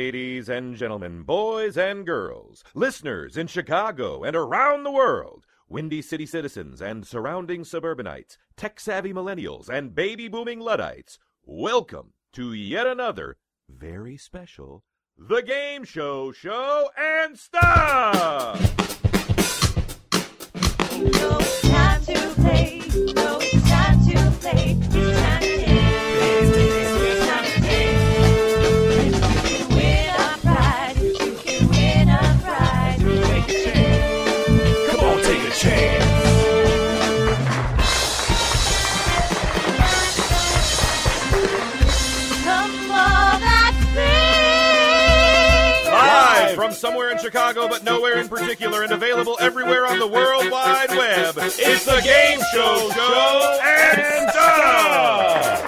ladies and gentlemen, boys and girls, listeners in Chicago and around the world, Windy City citizens and surrounding suburbanites, tech-savvy millennials and baby-booming Luddites, welcome to yet another very special The Game Show and Stuff! No time to play, no time to play, it's time to win our prize, you can win our prize. Take a chance. Come on, take a chance! Come on, that's me. Live from somewhere in Chicago, but nowhere in particular, and available everywhere on the World Wide Web, it's The Game Show and Stuff!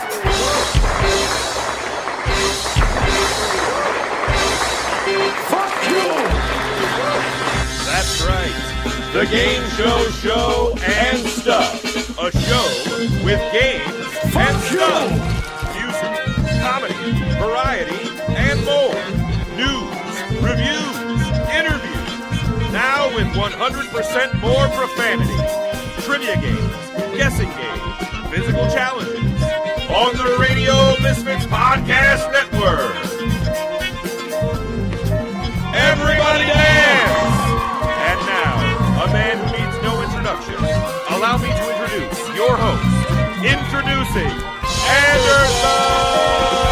Fuck you! That's right. The Game Show and Stuff. A show with games and stuff. Music, comedy, variety, and more. News, reviews, interviews. Now with 100% more profanity. Trivia games, guessing games, physical challenges. On the Radio Misfits Podcast Network. Everybody dance! And now, a man who needs no introduction. Allow me to introduce your host. Introducing Anderson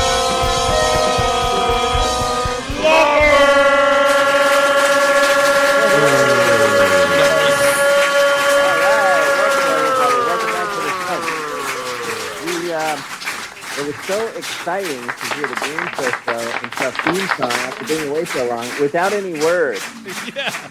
It was so exciting to hear the Game Show and Stuff theme song after being away so long without any words. Yeah.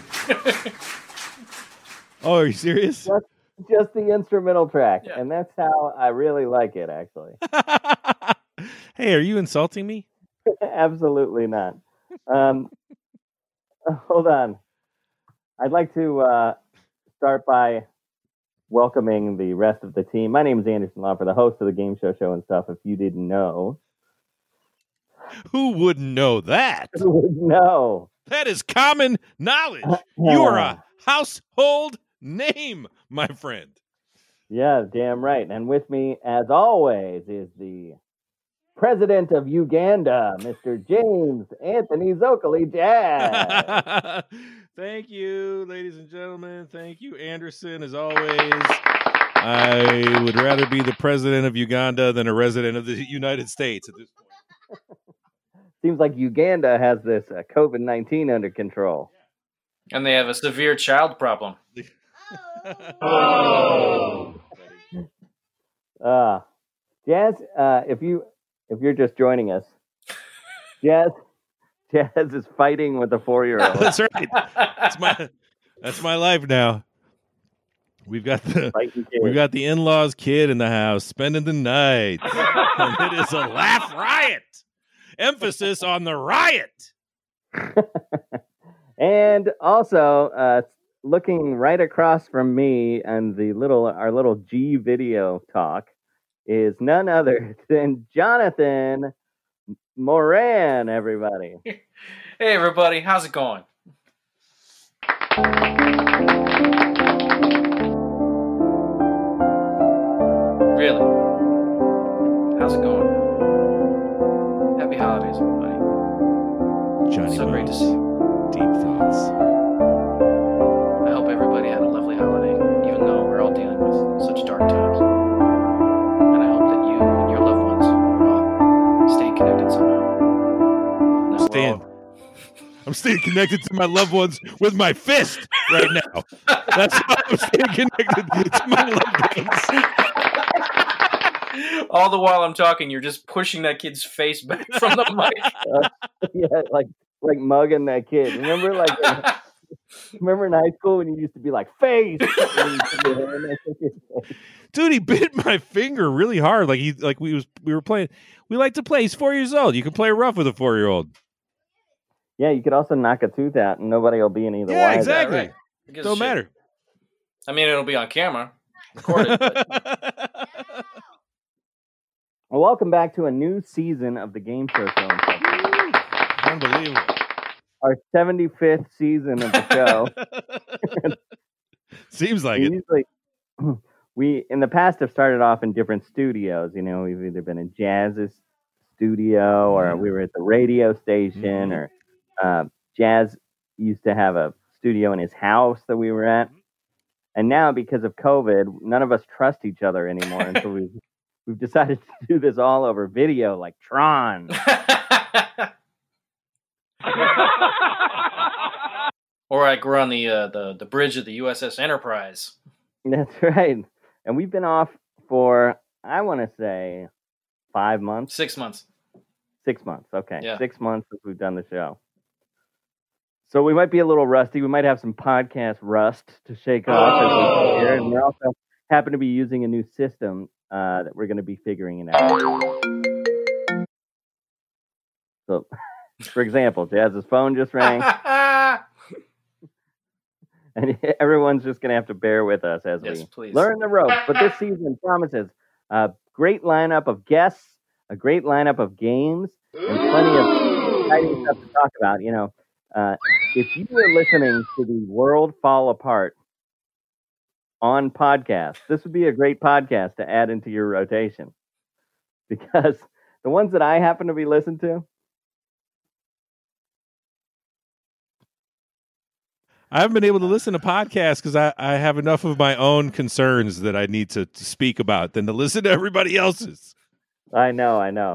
Oh, are you serious? Just the instrumental track, Yeah. and that's how I really like it, actually. Hey, are you insulting me? Absolutely not. Hold on. I'd like to start by welcoming the rest of the team. My name is Anderson Laufer, the host of the Game Show and Stuff, if you didn't know. Who wouldn't know that? Who would know? That is common knowledge. You are a household name, my friend. Yeah, damn right. And with me, as always, is the President of Uganda, Mr. James Anthony Zokoli Jazz. Thank you, ladies and gentlemen. Thank you, Anderson, as always. I would rather be the president of Uganda than a resident of the United States at this point. Seems like Uganda has this COVID-19 under control. And they have a severe child problem. Jazz, if you're just joining us, Jazz is fighting with a 4-year-old. That's right. That's my life now. We've got the in-laws kid in the house spending the night. And it is a laugh riot. Emphasis on the riot. And also, looking right across from me and our little G video talk is none other than Jonathan Moran, everybody. Hey, everybody. How's it going? Really? How's it going? Happy holidays, everybody. Johnny So great to Bones. see you. Deep thoughts. I hope everybody had a lovely holiday, even though we're all dealing with such dark times. And I hope that you and your loved ones are all staying connected somehow. I'm staying connected to my loved ones with my fist right now. That's how I'm staying connected to my loved ones. All the while I'm talking, you're just pushing that kid's face back from the mic. Yeah, like mugging that kid. Remember in high school when you used to be like, face? Dude, he bit my finger really hard. We were playing. We like to play. He's 4 years old. You can play rough with a 4-year-old. Yeah, you could also knock a tooth out and nobody will be any the Yeah, wiser. exactly. Right. Who gives a Don't shit? matter. I mean, it'll be on camera, recorded. But Well, welcome back to a new season of the Game Show. Unbelievable. Our 75th season of the show. Seems like it. Usually, we in the past have started off in different studios. You know, we've either been in Jazz's studio or we were at the radio station, or Jazz used to have a studio in his house that we were at. And now, because of COVID, none of us trust each other anymore, and so we've decided to do this all over video, like Tron. Or like we're on the bridge of the USS Enterprise. That's right. And we've been off for, I want to say, 5 months. 6 months. 6 months. Okay. Yeah. 6 months since we've done the show. So we might be a little rusty. We might have some podcast rust to shake off as we here. And we also happen to be using a new system that we're going to be figuring it out. So, for example, Jazz's phone just rang. And everyone's just going to have to bear with us as we please. learn the ropes. But this season promises a great lineup of guests, a great lineup of games, and plenty of exciting stuff to talk about. You know, if you were listening to the world fall apart on podcasts, this would be a great podcast to add into your rotation. Because the ones that I happen to be listening to, I haven't been able to listen to podcasts because I have enough of my own concerns that I need to speak about than to listen to everybody else's. I know.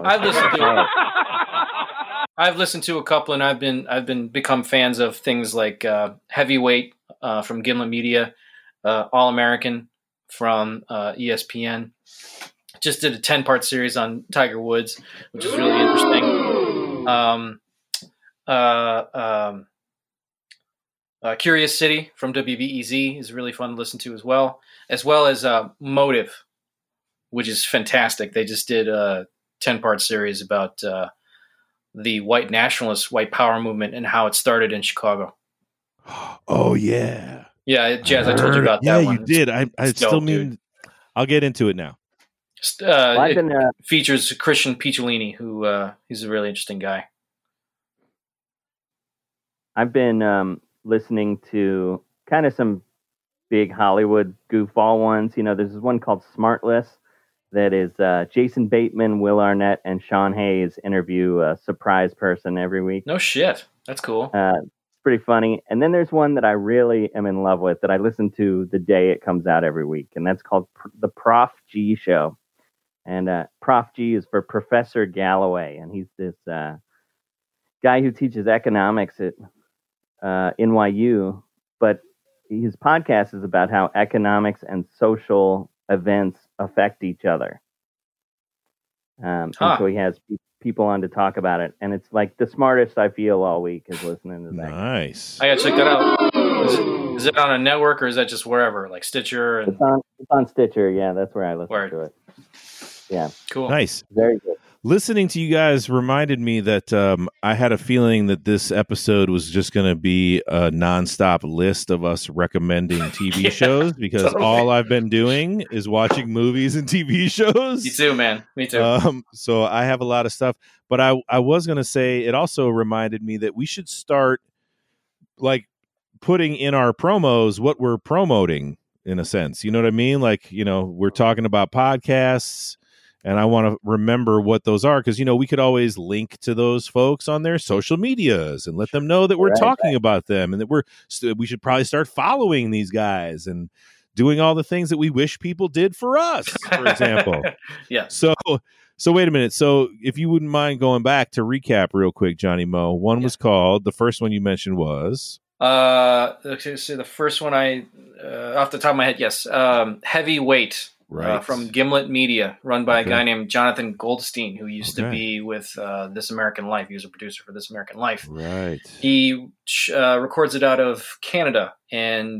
I've listened to a couple, and I've become fans of things like Heavyweight from Gimlet Media, All American from ESPN. Just did a 10-part series on Tiger Woods, which is really interesting. Curious City from WBEZ is really fun to listen to as well as Motive, which is fantastic. They just did a 10-part series about the white nationalist, white power movement and how it started in Chicago. Oh, yeah. Yeah, Jazz, I told you about that one. Yeah, you did. I still dope, mean, dude. I'll get into it now. It features Christian Picciolini, who he's a really interesting guy. I've been listening to kind of some big Hollywood goofball ones. You know, there's this one called Smartless that is Jason Bateman, Will Arnett, and Sean Hayes interview a surprise person every week. No shit. That's cool. It's pretty funny. And then there's one that I really am in love with that I listen to the day it comes out every week, and that's called The Prof G Show. And Prof G is for Professor Galloway, and he's this guy who teaches economics at NYU, but his podcast is about how economics and social events affect each other. And so he has people on to talk about it, and it's like the smartest I feel all week is listening to that. Nice. I gotta check that out. Is it on a network or is that just wherever, like Stitcher? And... It's on Stitcher. Yeah, that's where I listen to it. Yeah, cool. Nice. Very good. Listening to you guys reminded me that I had a feeling that this episode was just going to be a nonstop list of us recommending TV shows because all I've been doing is watching movies and TV shows. Me too, man. Me too. So I have a lot of stuff, but I was going to say it also reminded me that we should start like putting in our promos what we're promoting in a sense. You know what I mean? Like, you know, we're talking about podcasts. And I want to remember what those are because, you know, we could always link to those folks on their social medias and let them know that we're talking about them and that we should probably start following these guys and doing all the things that we wish people did for us, for example. Yeah. So wait a minute. So if you wouldn't mind going back to recap real quick, Johnny Mo, one was called, the first one you mentioned was? Okay, so the first one off the top of my head, yes. Heavyweight. Right. From Gimlet Media, run by a guy named Jonathan Goldstein, who used to be with This American Life. He was a producer for This American Life. Right. He records it out of Canada, and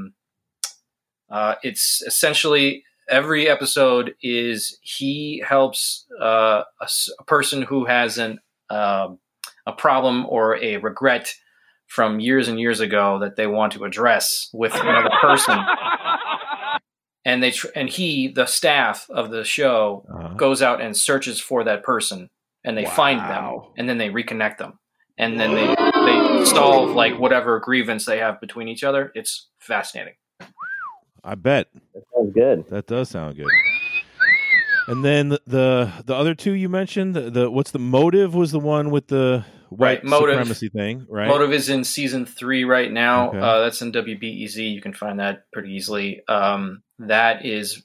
it's essentially every episode is he helps a person who has a problem or a regret from years and years ago that they want to address with another person. And the staff of the show goes out and searches for that person, and they find them, and then they reconnect them. and then they solve like whatever grievance they have between each other. It's fascinating. I bet. That sounds good. That does sound good. And then the other two you mentioned, the what's the Motive was the one with the white supremacy thing, right? Motive is in season 3 right now. Okay. That's in WBEZ. You can find that pretty easily. That is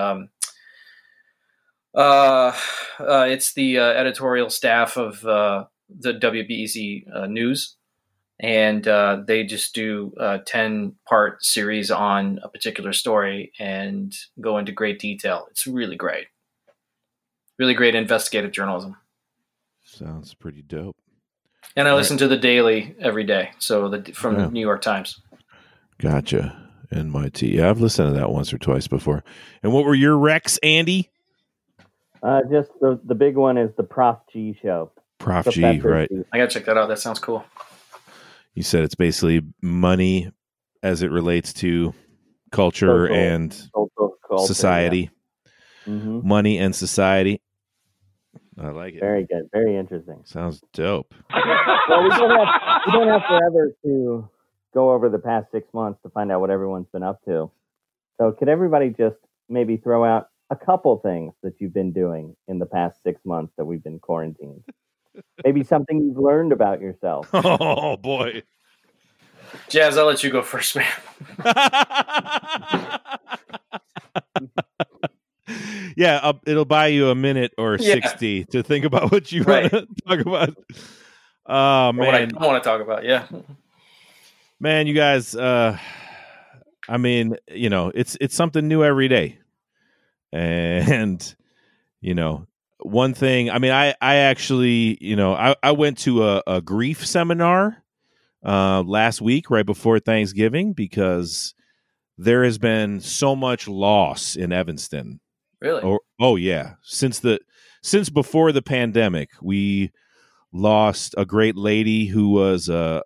it's the editorial staff of the WBEZ news, and they just do a 10-part series on a particular story and go into great detail. It's really great. Really great investigative journalism. Sounds pretty dope. And I listen to The Daily every day, so from Yeah. the New York Times. Gotcha. NYT. Yeah, I've listened to that once or twice before. And what were your recs, Andy? Just the big one is the Prof G show. Prof G, Professor right. G. I got to check that out. That sounds cool. You said it's basically money as it relates to culture Social- and Social culture, society. yeah. Mhm. Money and society. I like it. Very good. Very interesting. Sounds dope. Well, we don't have forever to go over the past 6 months to find out what everyone's been up to. So could everybody just maybe throw out a couple things that you've been doing in the past 6 months that we've been quarantined? Maybe something you've learned about yourself. Oh, boy. Jazz, I'll let you go first, man. Yeah, it'll buy you a minute or Yeah. 60 to think about what you Right. want to talk about. Oh, Or what I man. don't want to talk about, yeah. Man, you guys, I mean, you know, it's something new every day. And, you know, one thing, I mean, I actually, you know, I went to a grief seminar last week, right before Thanksgiving, because there has been so much loss in Evanston. Really? Oh yeah. Since before the pandemic, we lost a great lady who was a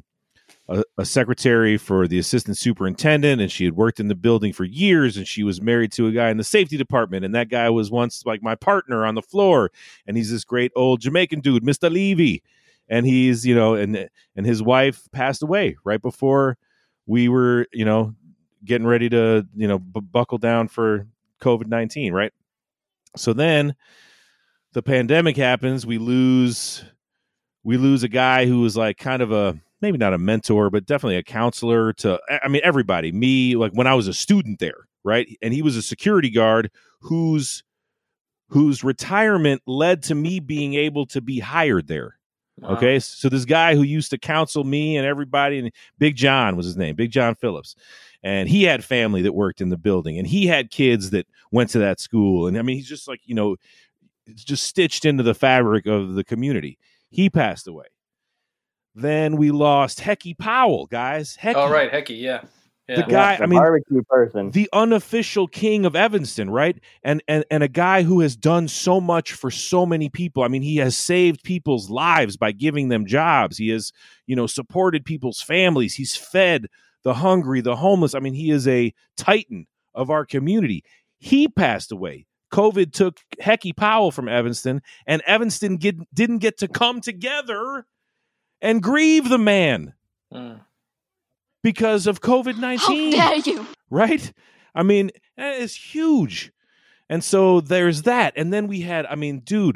secretary for the assistant superintendent, and she had worked in the building for years, and she was married to a guy in the safety department, and that guy was once like my partner on the floor, and he's this great old Jamaican dude, Mr. Levy, and he's, you know, and his wife passed away right before we were, you know, getting ready to, you know, buckle down for COVID-19, right? So then the pandemic happens. We lose a guy who was like kind of a, maybe not a mentor, but definitely a counselor to, I mean, everybody, me, like when I was a student there, right? And he was a security guard whose retirement led to me being able to be hired there. Wow. Okay. So this guy who used to counsel me and everybody, and Big John was his name, Big John Phillips. And he had family that worked in the building, and he had kids that went to that school. And I mean, he's just like, you know, it's just stitched into the fabric of the community. He passed away. Then we lost Hecky Powell, guys. Hecky, Oh, right. Hecky, yeah. the Yeah. guy, the I mean, barbecue person. the unofficial king of Evanston, right? And a guy who has done so much for so many people. I mean, he has saved people's lives by giving them jobs. He has, you know, supported people's families. He's fed the hungry, the homeless. I mean, he is a titan of our community. He passed away. COVID took Hecky Powell from Evanston, and Evanston didn't get to come together and grieve the man Mm. because of COVID-19. How dare you! Right? I mean, that is huge. And so there's that. And then we had, I mean, dude,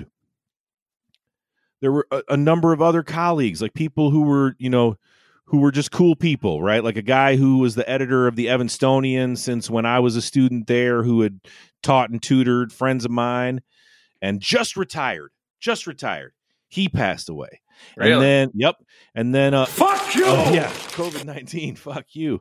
there were a number of other colleagues, like people who were, you know, who were just cool people, right? Like a guy who was the editor of the Evanstonian since when I was a student there, who had taught and tutored friends of mine, and just retired. He passed away. Really? And then, yep. And then, Fuck you! oh, yeah, COVID-19. Fuck you.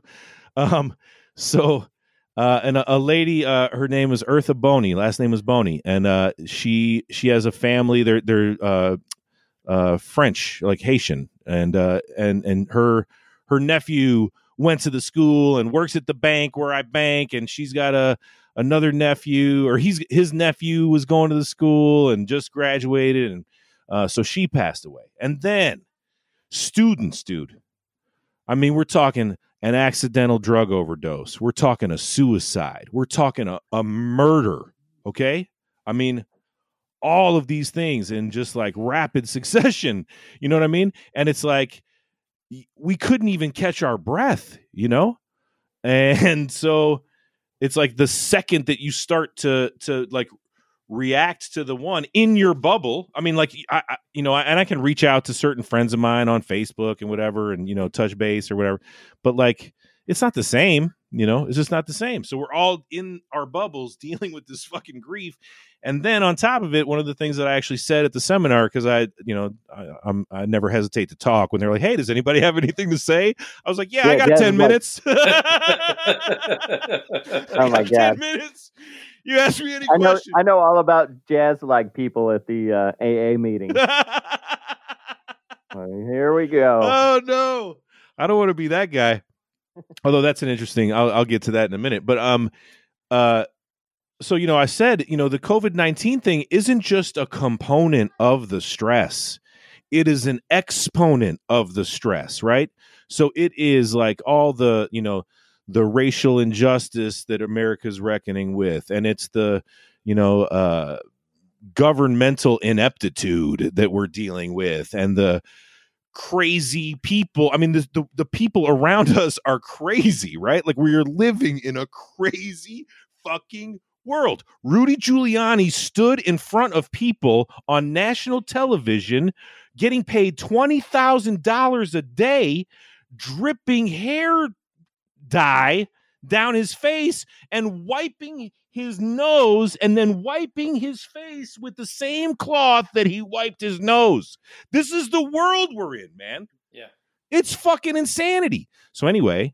So, and a lady, her name was Eartha Boney. Last name was Boney, and she has a family. They're French, like Haitian, and her nephew went to the school and works at the bank where I bank, and she's got another nephew, or his nephew was going to the school and just graduated, and so she passed away. And then students, dude. I mean, we're talking an accidental drug overdose. We're talking a suicide. We're talking a murder. Okay, I mean, all of these things in just like rapid succession. You know what I mean? And it's like we couldn't even catch our breath, you know? And so it's like the second that you start to like react to the one in your bubble. I mean, like, I can reach out to certain friends of mine on Facebook and whatever, and, touch base or whatever, but like, it's not the same, it's just not the same. So we're all in our bubbles dealing with this fucking grief. And then on top of it, one of the things that I actually said at the seminar, because I never hesitate to talk when they're like, hey, does anybody have anything to say? I was like, yeah, I got 10 minutes. Oh my God. 10 minutes. You ask me any questions. I know all about jazz like people at the AA meeting. Here we go. Oh no, I don't want to be that guy. Although that's an interesting. I'll get to that in a minute. But so I said the COVID-19 thing isn't just a component of the stress; it is an exponent of the stress, right? So it is like all the the racial injustice that America's reckoning with, and it's the governmental ineptitude that we're dealing with, and the crazy people. I mean, the people around us are crazy, right? Like we are living in a crazy fucking world. Rudy Giuliani stood in front of people on national television getting paid $20,000 a day, dripping hair dye down his face and wiping his nose and then wiping his face with the same cloth that he wiped his nose. This is the world we're in, man. Yeah. It's fucking insanity. So anyway,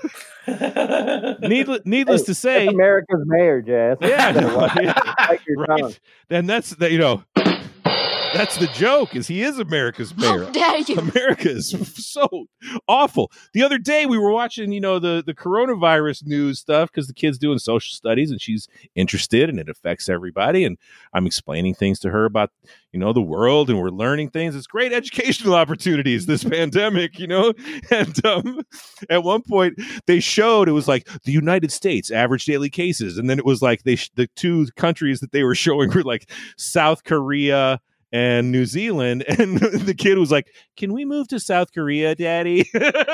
needless to say, America's mayor, Jazz. Yeah, right. Then that's that's the joke, is he is America's mayor. How dare you? America is so awful. The other day we were watching, the coronavirus news stuff because the kid's doing social studies and she's interested and it affects everybody. And I'm explaining things to her about, the world, and we're learning things. It's great educational opportunities, this pandemic, And at one point they showed, it was like the United States average daily cases. And then it was like the two countries that they were showing were like South Korea and New Zealand, and the kid was like, "Can we move to South Korea, Daddy?"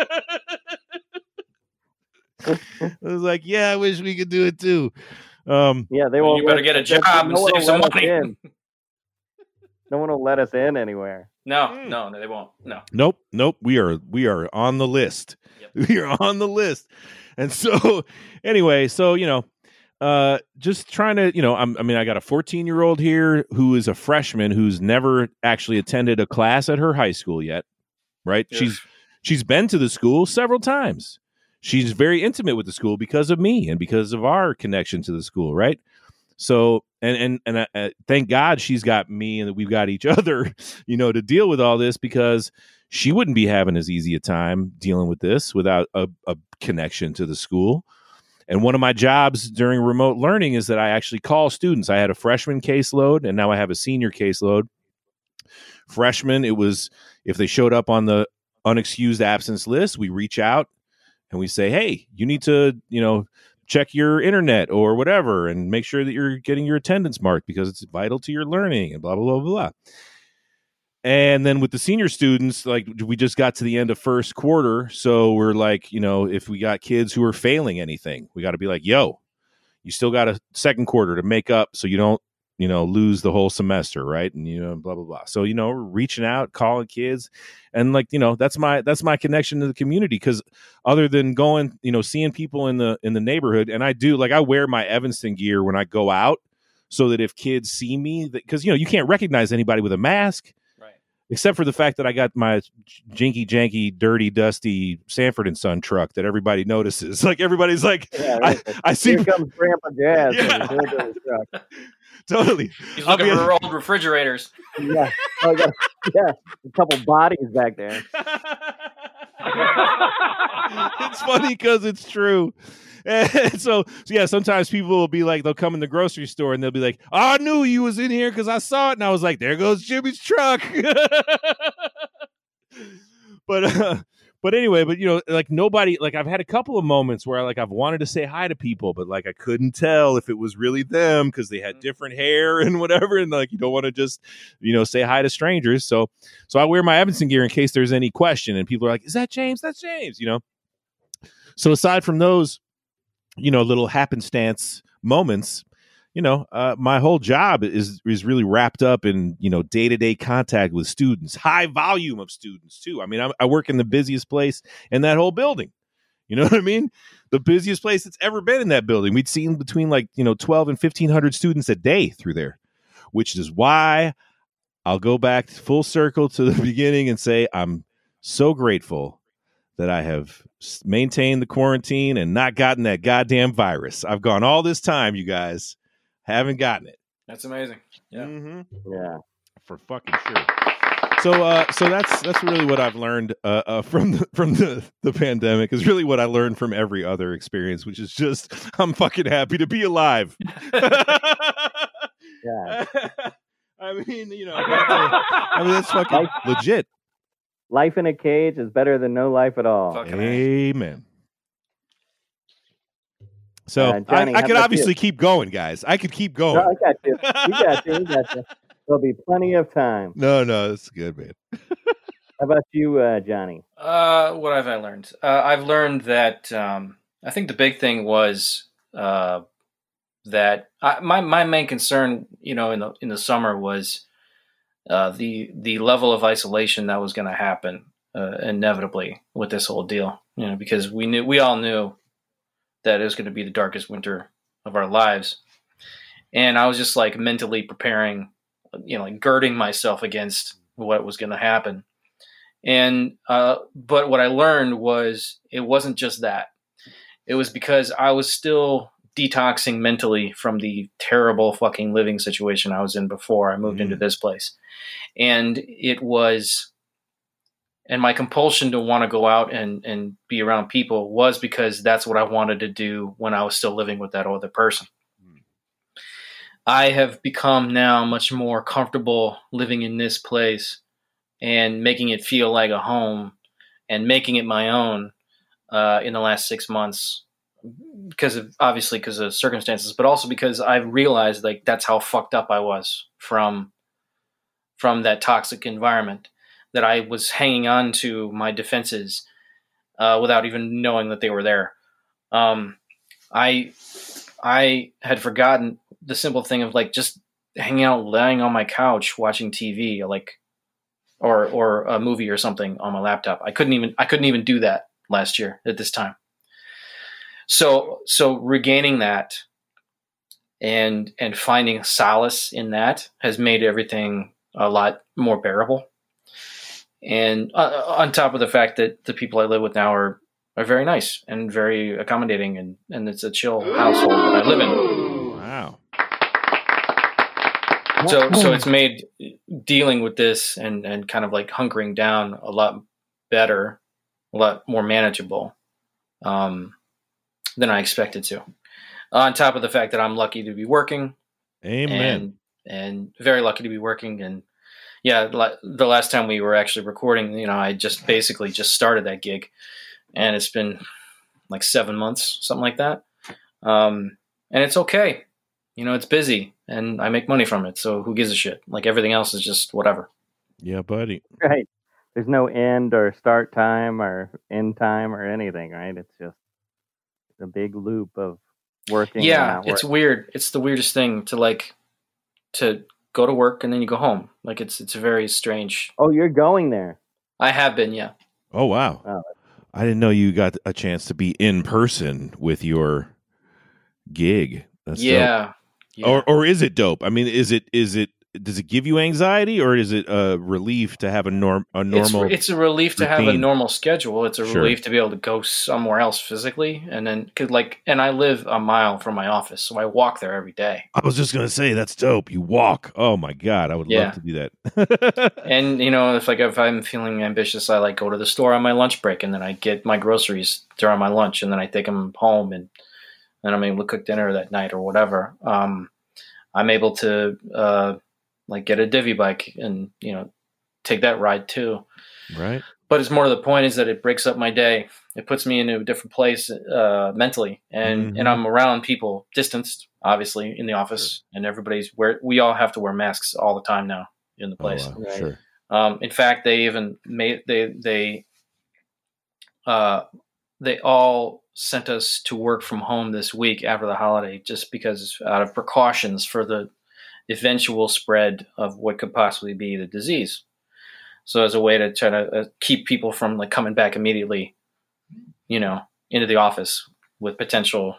I was like, "Yeah, I wish we could do it too." Yeah, they won't. You better get a job and save some money. No one will let us in anywhere. No, they won't. No. Nope. We are on the list. Yep. We are on the list, and so anyway, just trying to, I got a 14-year-old here who is a freshman who's never actually attended a class at her high school yet, right? Yes. She's been to the school several times. She's very intimate with the school because of me and because of our connection to the school, right? So, and thank God she's got me and that we've got each other, to deal with all this, because she wouldn't be having as easy a time dealing with this without a connection to the school. And one of my jobs during remote learning is that I actually call students. I had a freshman caseload, and now I have a senior caseload. Freshman, it was if they showed up on the unexcused absence list, we reach out and we say, hey, you need to, check your internet or whatever and make sure that you're getting your attendance marked because it's vital to your learning and blah, blah, blah, blah, blah. And then with the senior students, like we just got to the end of first quarter. So we're like, if we got kids who are failing anything, we got to be like, yo, you still got a second quarter to make up so you don't, lose the whole semester. Right. And, blah, blah, blah. So, we're reaching out, calling kids. And like, that's my connection to the community. Because other than going, seeing people in the neighborhood, and I wear my Evanston gear when I go out so that if kids see me, because, you can't recognize anybody with a mask. Except for the fact that I got my jinky janky, dirty, dusty Sanford and Son truck that everybody notices. Like everybody's like, I see. Here comes Grandpa Jazz. Yeah. Totally. He's looking for old refrigerators. Yeah. Oh, yeah. A couple bodies back there. It's funny because it's true. And so yeah, sometimes people will be like, they'll come in the grocery store and they'll be like, oh, I knew you was in here because I saw it. And I was like, there goes Jimmy's truck. But But anyway, like nobody, like I've had a couple of moments where like I've wanted to say hi to people, but like I couldn't tell if it was really them because they had different hair and whatever, and like you don't want to just say hi to strangers. So I wear my Evanston gear in case there's any question, and people are like, "Is that James? That's James." So aside from those, little happenstance moments, my whole job is really wrapped up in, day-to-day contact with students, high volume of students too. I mean, I work in the busiest place in that whole building. You know what I mean? The busiest place that's ever been in that building. We'd seen between 12 and 1,500 students a day through there, which is why I'll go back full circle to the beginning and say, I'm so grateful that I have maintained the quarantine and not gotten that goddamn virus. I've gone all this time, you guys. Haven't gotten it. That's amazing. Yeah. Mm-hmm. Yeah. For fucking sure. So that's really what I've learned from the pandemic is really what I learned from every other experience, which is just I'm fucking happy to be alive. Yeah. I mean, that's fucking legit. Life in a cage is better than no life at all. Fucking Amen. So Johnny, I could obviously keep going, guys. I could keep going. No, I got you. You got you. There'll be plenty of time. No, that's good, man. How about you, Johnny? What have I learned? I've learned that I think the big thing was that my main concern, in the summer was the level of isolation that was going to happen inevitably with this whole deal. Because we all knew that it was going to be the darkest winter of our lives, and I was just like mentally preparing, like girding myself against what was going to happen. And but what I learned was it wasn't just that. It was because I was still detoxing mentally from the terrible fucking living situation I was in before I moved into this place. And and my compulsion to want to go out and be around people was because that's what I wanted to do when I was still living with that other person. I have become now much more comfortable living in this place and making it feel like a home and making it my own in the last 6 months because of circumstances, but also because I've realized like that's how fucked up I was from that toxic environment, that I was hanging on to my defenses without even knowing that they were there. I had forgotten the simple thing of like just hanging out, lying on my couch, watching TV, or a movie or something on my laptop. I couldn't even do that last year at this time. So regaining that and finding solace in that has made everything a lot more bearable. And on top of the fact that the people I live with now are very nice and very accommodating, and it's a chill household that I live in. Wow. So it's made dealing with this and kind of like hunkering down a lot better, a lot more manageable than I expected to. On top of the fact that I'm lucky to be working. Amen. And very lucky to be working. And yeah, the last time we were actually recording, I just basically just started that gig, and it's been like 7 months, something like that. And it's okay. It's busy and I make money from it. So who gives a shit? Like everything else is just whatever. Yeah, buddy. Right. There's no end or start time or end time or anything, right? It's just a big loop of working. Yeah, it's weird. It's the weirdest thing to go to work and then you go home. Like it's very strange. Oh, you're going there? I have been, yeah. Oh, wow. Oh. I didn't know you got a chance to be in person with your gig. That's dope. Yeah. Or is it dope? I mean, does it give you anxiety, or is it a relief to have a normal? It's a relief to have a normal schedule. It's a Sure. relief to be able to go somewhere else physically, and then and I live a mile from my office, so I walk there every day. I was just gonna say that's dope. You walk. Oh my god, I would love to do that. And if I'm feeling ambitious, I go to the store on my lunch break, and then I get my groceries during my lunch, and then I take them home, and then I'm able to cook dinner that night or whatever. I'm able to get a divvy bike and take that ride too. Right. but it's more to the point is that it breaks up my day. It puts me into a different place mentally, and I'm around people, distanced, obviously, in the office, and we all have to wear masks all the time now in the place. Oh, wow. Sure. In fact, they even they all sent us to work from home this week after the holiday, just because out of precautions for the eventual spread of what could possibly be the disease. So as a way to try to keep people from like coming back immediately, into the office with potential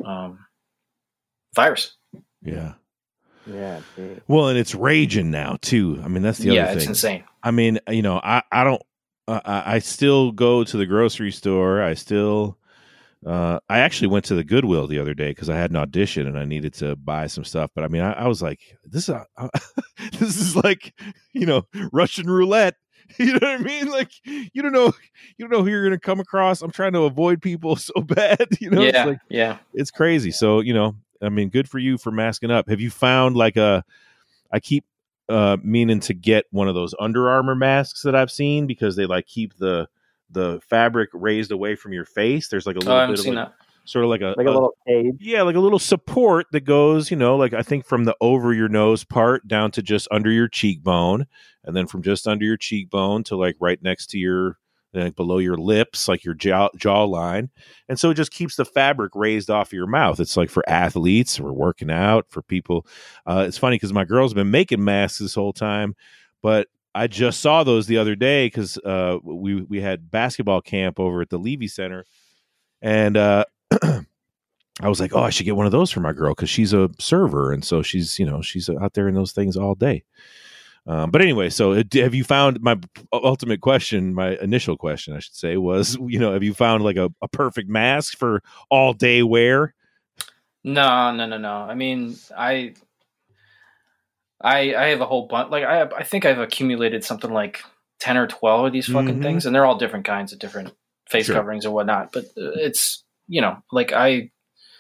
virus. Yeah. Yeah. Dude. Well, and it's raging now too. I mean, that's the other thing. Yeah, it's insane. I mean, I don't. I still go to the grocery store. I actually went to the Goodwill the other day because I had an audition and I needed to buy some stuff. But I mean, I was like, this is like, Russian roulette. You know what I mean? Like, you don't know who you're going to come across. I'm trying to avoid people so bad. Yeah, it's crazy. So, I mean, good for you for masking up. Have you found I keep meaning to get one of those Under Armour masks that I've seen because they like keep the fabric raised away from your face. There's like a little bit of that. Sort of like a little cage. Yeah, like a little support that goes, like I think from the over your nose part down to just under your cheekbone, and then from just under your cheekbone to like right next to your below your lips, like your jawline. And so it just keeps the fabric raised off of your mouth. It's like for athletes, for working out, for people. It's funny because my girl's been making masks this whole time, but I just saw those the other day because we had basketball camp over at the Levy Center, and I was like, oh, I should get one of those for my girl because she's a server, and so she's out there in those things all day. But anyway, so have you found my ultimate question? My initial question, I should say, was have you found like a perfect mask for all day wear? No. I mean, I have a whole bunch. Like I think I've accumulated something like 10 or 12 of these fucking things, and they're all different kinds of different face coverings or whatnot. But it's like I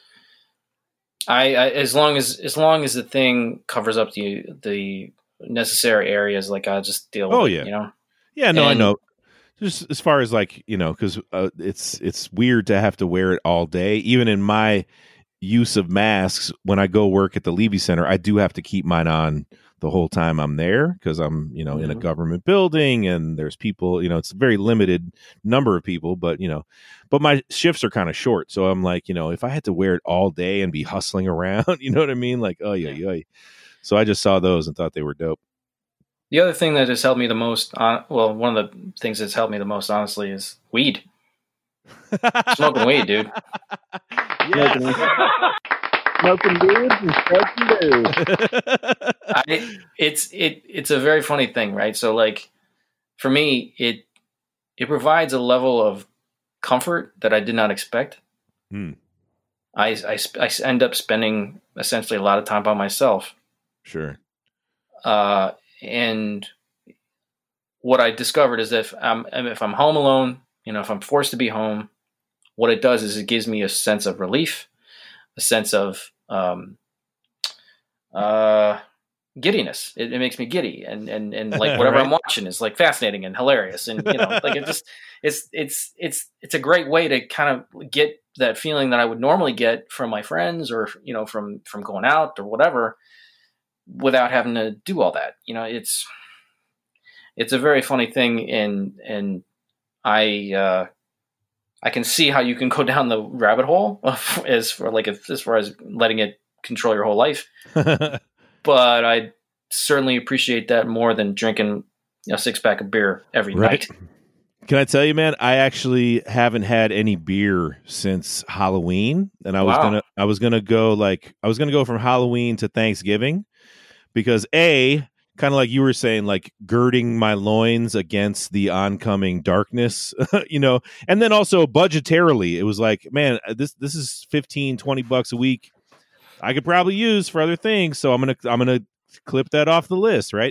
as long as the thing covers up the necessary areas, like I'll just deal with it. Yeah, no, I know. Just as far as like because it's weird to have to wear it all day. Even in my use of masks, when I go work at the Levy Center, I do have to keep mine on the whole time I'm there because I'm in a government building and there's people. It's a very limited number of people, but but my shifts are kind of short, so I'm like if I had to wear it all day and be hustling around, you know what I mean? Like yeah. So I just saw those and thought they were dope. The other thing that has helped me the most, one of the things that's helped me the most, honestly, is weed. Smoking weed, dude. Smoking dudes and smoking dudes. It's a very funny thing, right? So, like, for me, it provides a level of comfort that I did not expect. I end up spending essentially a lot of time by myself. Sure. And what I discovered is that if I'm home alone, if I'm forced to be home, what it does is it gives me a sense of relief, a sense of giddiness. It makes me giddy, and like whatever I'm watching is like fascinating and hilarious, and like it just it's a great way to kind of get that feeling that I would normally get from my friends or from going out or whatever, without having to do all that. It's a very funny thing, and I can see how you can go down the rabbit hole as far as letting it control your whole life. But I certainly appreciate that more than drinking a 6-pack of beer every night. Can I tell you, man? I actually haven't had any beer since Halloween, and I was gonna go from Halloween to Thanksgiving because kind of like you were saying, like girding my loins against the oncoming darkness, and then also budgetarily, it was like, man, this is $15-20 a week I could probably use for other things. So I'm going to clip that off the list. Right.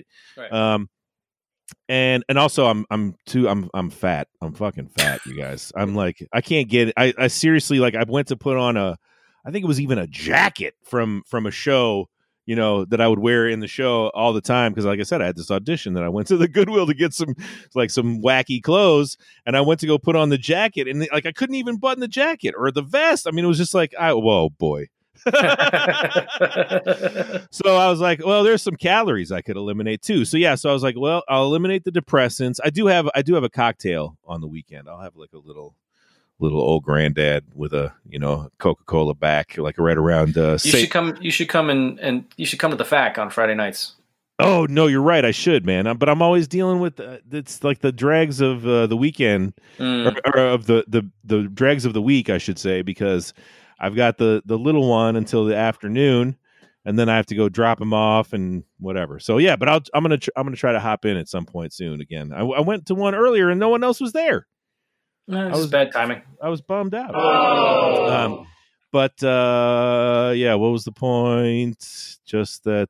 And also I'm fat. I'm fucking fat, you guys. I'm like, I can't get it. I seriously, like I went to put on I think it was even a jacket from a show that I would wear in the show all the time. Cause like I said, I had this audition that I went to the Goodwill to get some wacky clothes, and I went to go put on the jacket, and like, I couldn't even button the jacket or the vest. I mean, it was just like, whoa, boy. So I was like, well, there's some calories I could eliminate too. So yeah, so I was like, well, I'll eliminate the depressants. I do have a cocktail on the weekend. I'll have like a little old granddad with a Coca-Cola back, like right around. You should come to the FAC on Friday nights. Oh no, you're right. I should, man. But I'm always dealing with it's like the drags of the weekend, or of the drags of the week, I should say, because I've got the little one until the afternoon, and then I have to go drop him off and whatever. So yeah, but I'm gonna try to hop in at some point soon again. I went to one earlier and no one else was there. It was bad timing. I was bummed out. Oh. But yeah, what was the point? Just that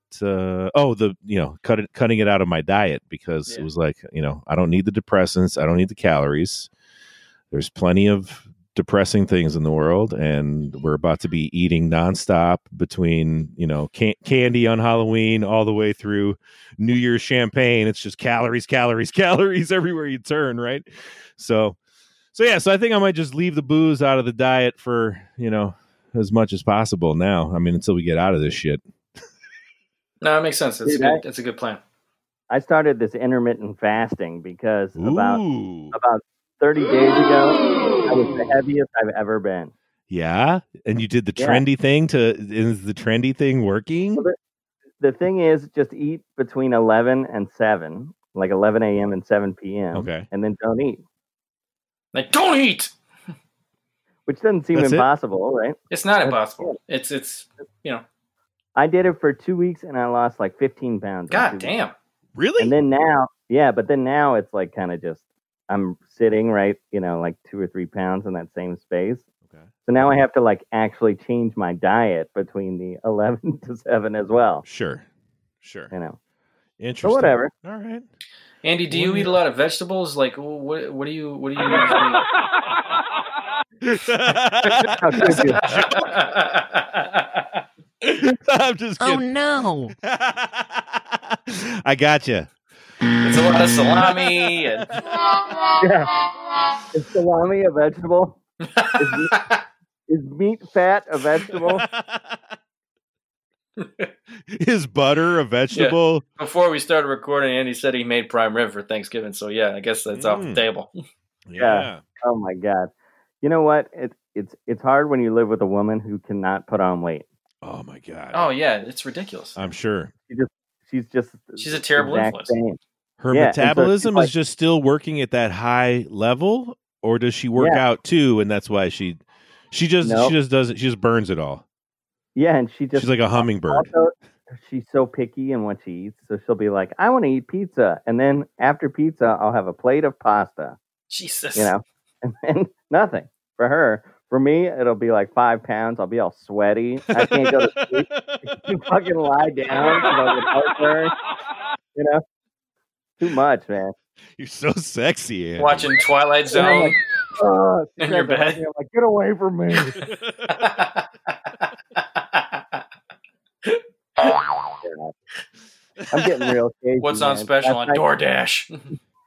cutting it out of my diet, because it was like, I don't need the depressants, I don't need the calories. There's plenty of depressing things in the world, and we're about to be eating nonstop between candy on Halloween all the way through New Year's champagne. It's just calories everywhere you turn, right? So I think I might just leave the booze out of the diet for as much as possible now. I mean, until we get out of this shit. No, it makes sense. It's a good plan. I started this intermittent fasting because about 30 days ago, I was the heaviest I've ever been. Yeah? And you did the trendy thing is the trendy thing working? Well, the thing is, just eat between 11 and 7, like 11 a.m. and 7 p.m. Okay. And then don't eat. Like, don't eat! Which doesn't seem impossible, right? It's not impossible. It's I did it for 2 weeks and I lost like 15 pounds. God damn. Really? And then now, but then now it's like kind of just, I'm sitting right, like 2 or 3 pounds in that same space. Okay. So now I have to like actually change my diet between the 11 to 7 as well. Sure. So Interesting. whatever. All right. Andy, do you eat a lot of vegetables? Like, what do you usually I'm just kidding. Oh no. I got you. It's a lot of salami. And... Yeah. Is salami a vegetable? Is meat fat a vegetable? Is butter a vegetable? Yeah. Before we started recording, Andy said he made prime rib for Thanksgiving. So yeah, I guess that's off the table. Yeah. Oh my God. You know what? It's hard when you live with a woman who cannot put on weight. Oh my God. Oh yeah, it's ridiculous. I'm sure. She's a terrible influence. Same. Her metabolism is just still working at that high level, or does she work out too, and that's why she just doesn't, she just burns it all. Yeah, and she's like a hummingbird. Also, she's so picky in what she eats, so she'll be like, I want to eat pizza, and then after pizza, I'll have a plate of pasta. Jesus. And then nothing for her. For me, it'll be like 5 pounds. I'll be all sweaty. I can't go to sleep. I can fucking lie down. Heartburn. Too much, man. You're so sexy, Andy. Watching Twilight Zone in your bed. I'm like, get away from me. I'm getting real cagey. What's on special on DoorDash?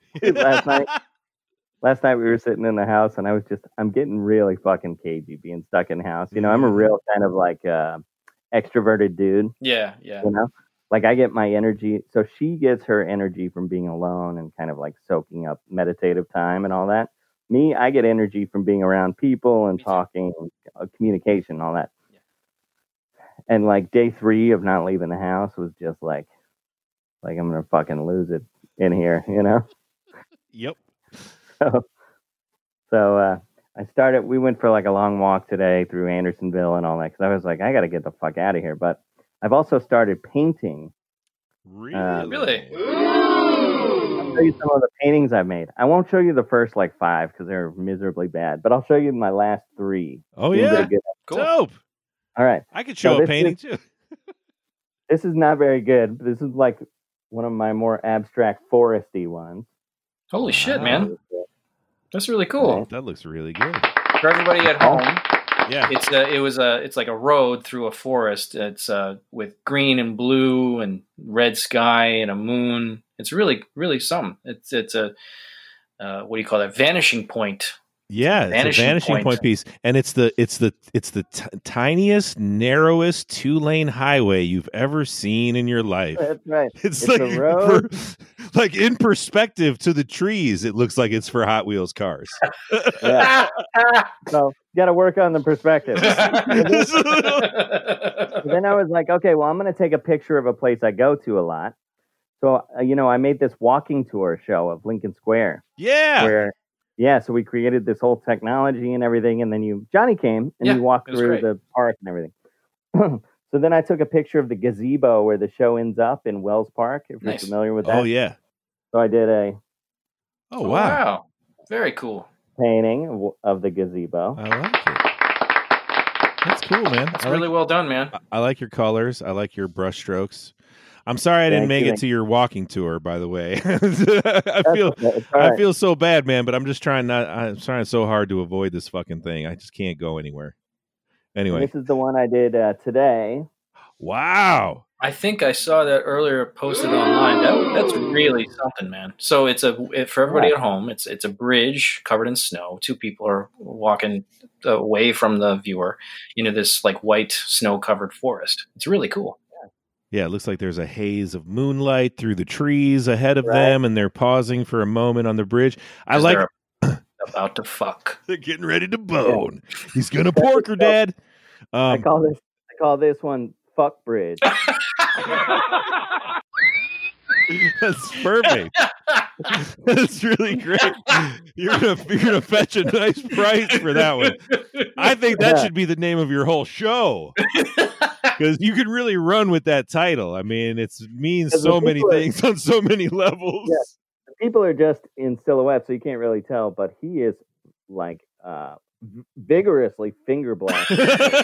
Last night we were sitting in the house and I'm getting really fucking cagey being stuck in the house. I'm a real kind of like extroverted dude. Yeah. Like I get my energy. So she gets her energy from being alone and kind of like soaking up meditative time and all that. Me, I get energy from being around people and talking, and communication and all that. Yeah. And like day 3 of not leaving the house was just like I'm going to fucking lose it in here, Yep. So we went for like a long walk today through Andersonville and all that, because I was like, I got to get the fuck out of here. But I've also started painting. Really? I'll show you some of the paintings I've made. I won't show you the first like 5 because they're miserably bad, but I'll show you my last 3. Oh, yeah? Cool. Dope. All right. I could show a painting too. This is not very good. This is like one of my more abstract foresty ones. Holy shit, man. That's really cool. That looks really good. For everybody at home, Yeah. It's like a road through a forest. It's with green and blue and red sky and a moon. It's really, really something. It's a what do you call that? Vanishing point. Yeah, it's a vanishing point piece, and it's the tiniest, narrowest 2-lane highway you've ever seen in your life. That's right. It's a like road. like in perspective to the trees, it looks like it's for Hot Wheels cars. Yeah. So got to work on the perspective. Then I was like, okay, well, I'm going to take a picture of a place I go to a lot. So I made this walking tour show of Lincoln Square. Yeah. So we created this whole technology and everything, and then Johnny came and you walked through the park and everything. So then I took a picture of the gazebo where the show ends up in Wells Park, if you're familiar with that. Oh, yeah. So I did Oh, wow. Very cool. painting of the gazebo. I like it. That's cool, man. That's really well done, man. I like your colors. I like your brush strokes. I'm sorry I didn't make it to your walking tour, by the way. I feel so bad, man, but I'm just trying so hard to avoid this fucking thing. I just can't go anywhere. Anyway. And this is the one I did today. Wow. I think I saw that earlier posted online. That's really something, man. So for everybody at home, it's a bridge covered in snow. Two people are walking away from the viewer into this like white snow-covered forest. It's really cool. Yeah, it looks like there's a haze of moonlight through the trees ahead of them, and they're pausing for a moment on the bridge. They're about to fuck. They're getting ready to bone. Yeah. He's gonna pork her, Dad. I call this one Fuck Bridge. That's perfect. That's really great. You're gonna fetch a nice price for that one. I think that should be the name of your whole show. Because you can really run with that title. I mean, it means so many things on so many levels. Yeah, the people are just in silhouette, so you can't really tell. But he is like vigorously finger blasting.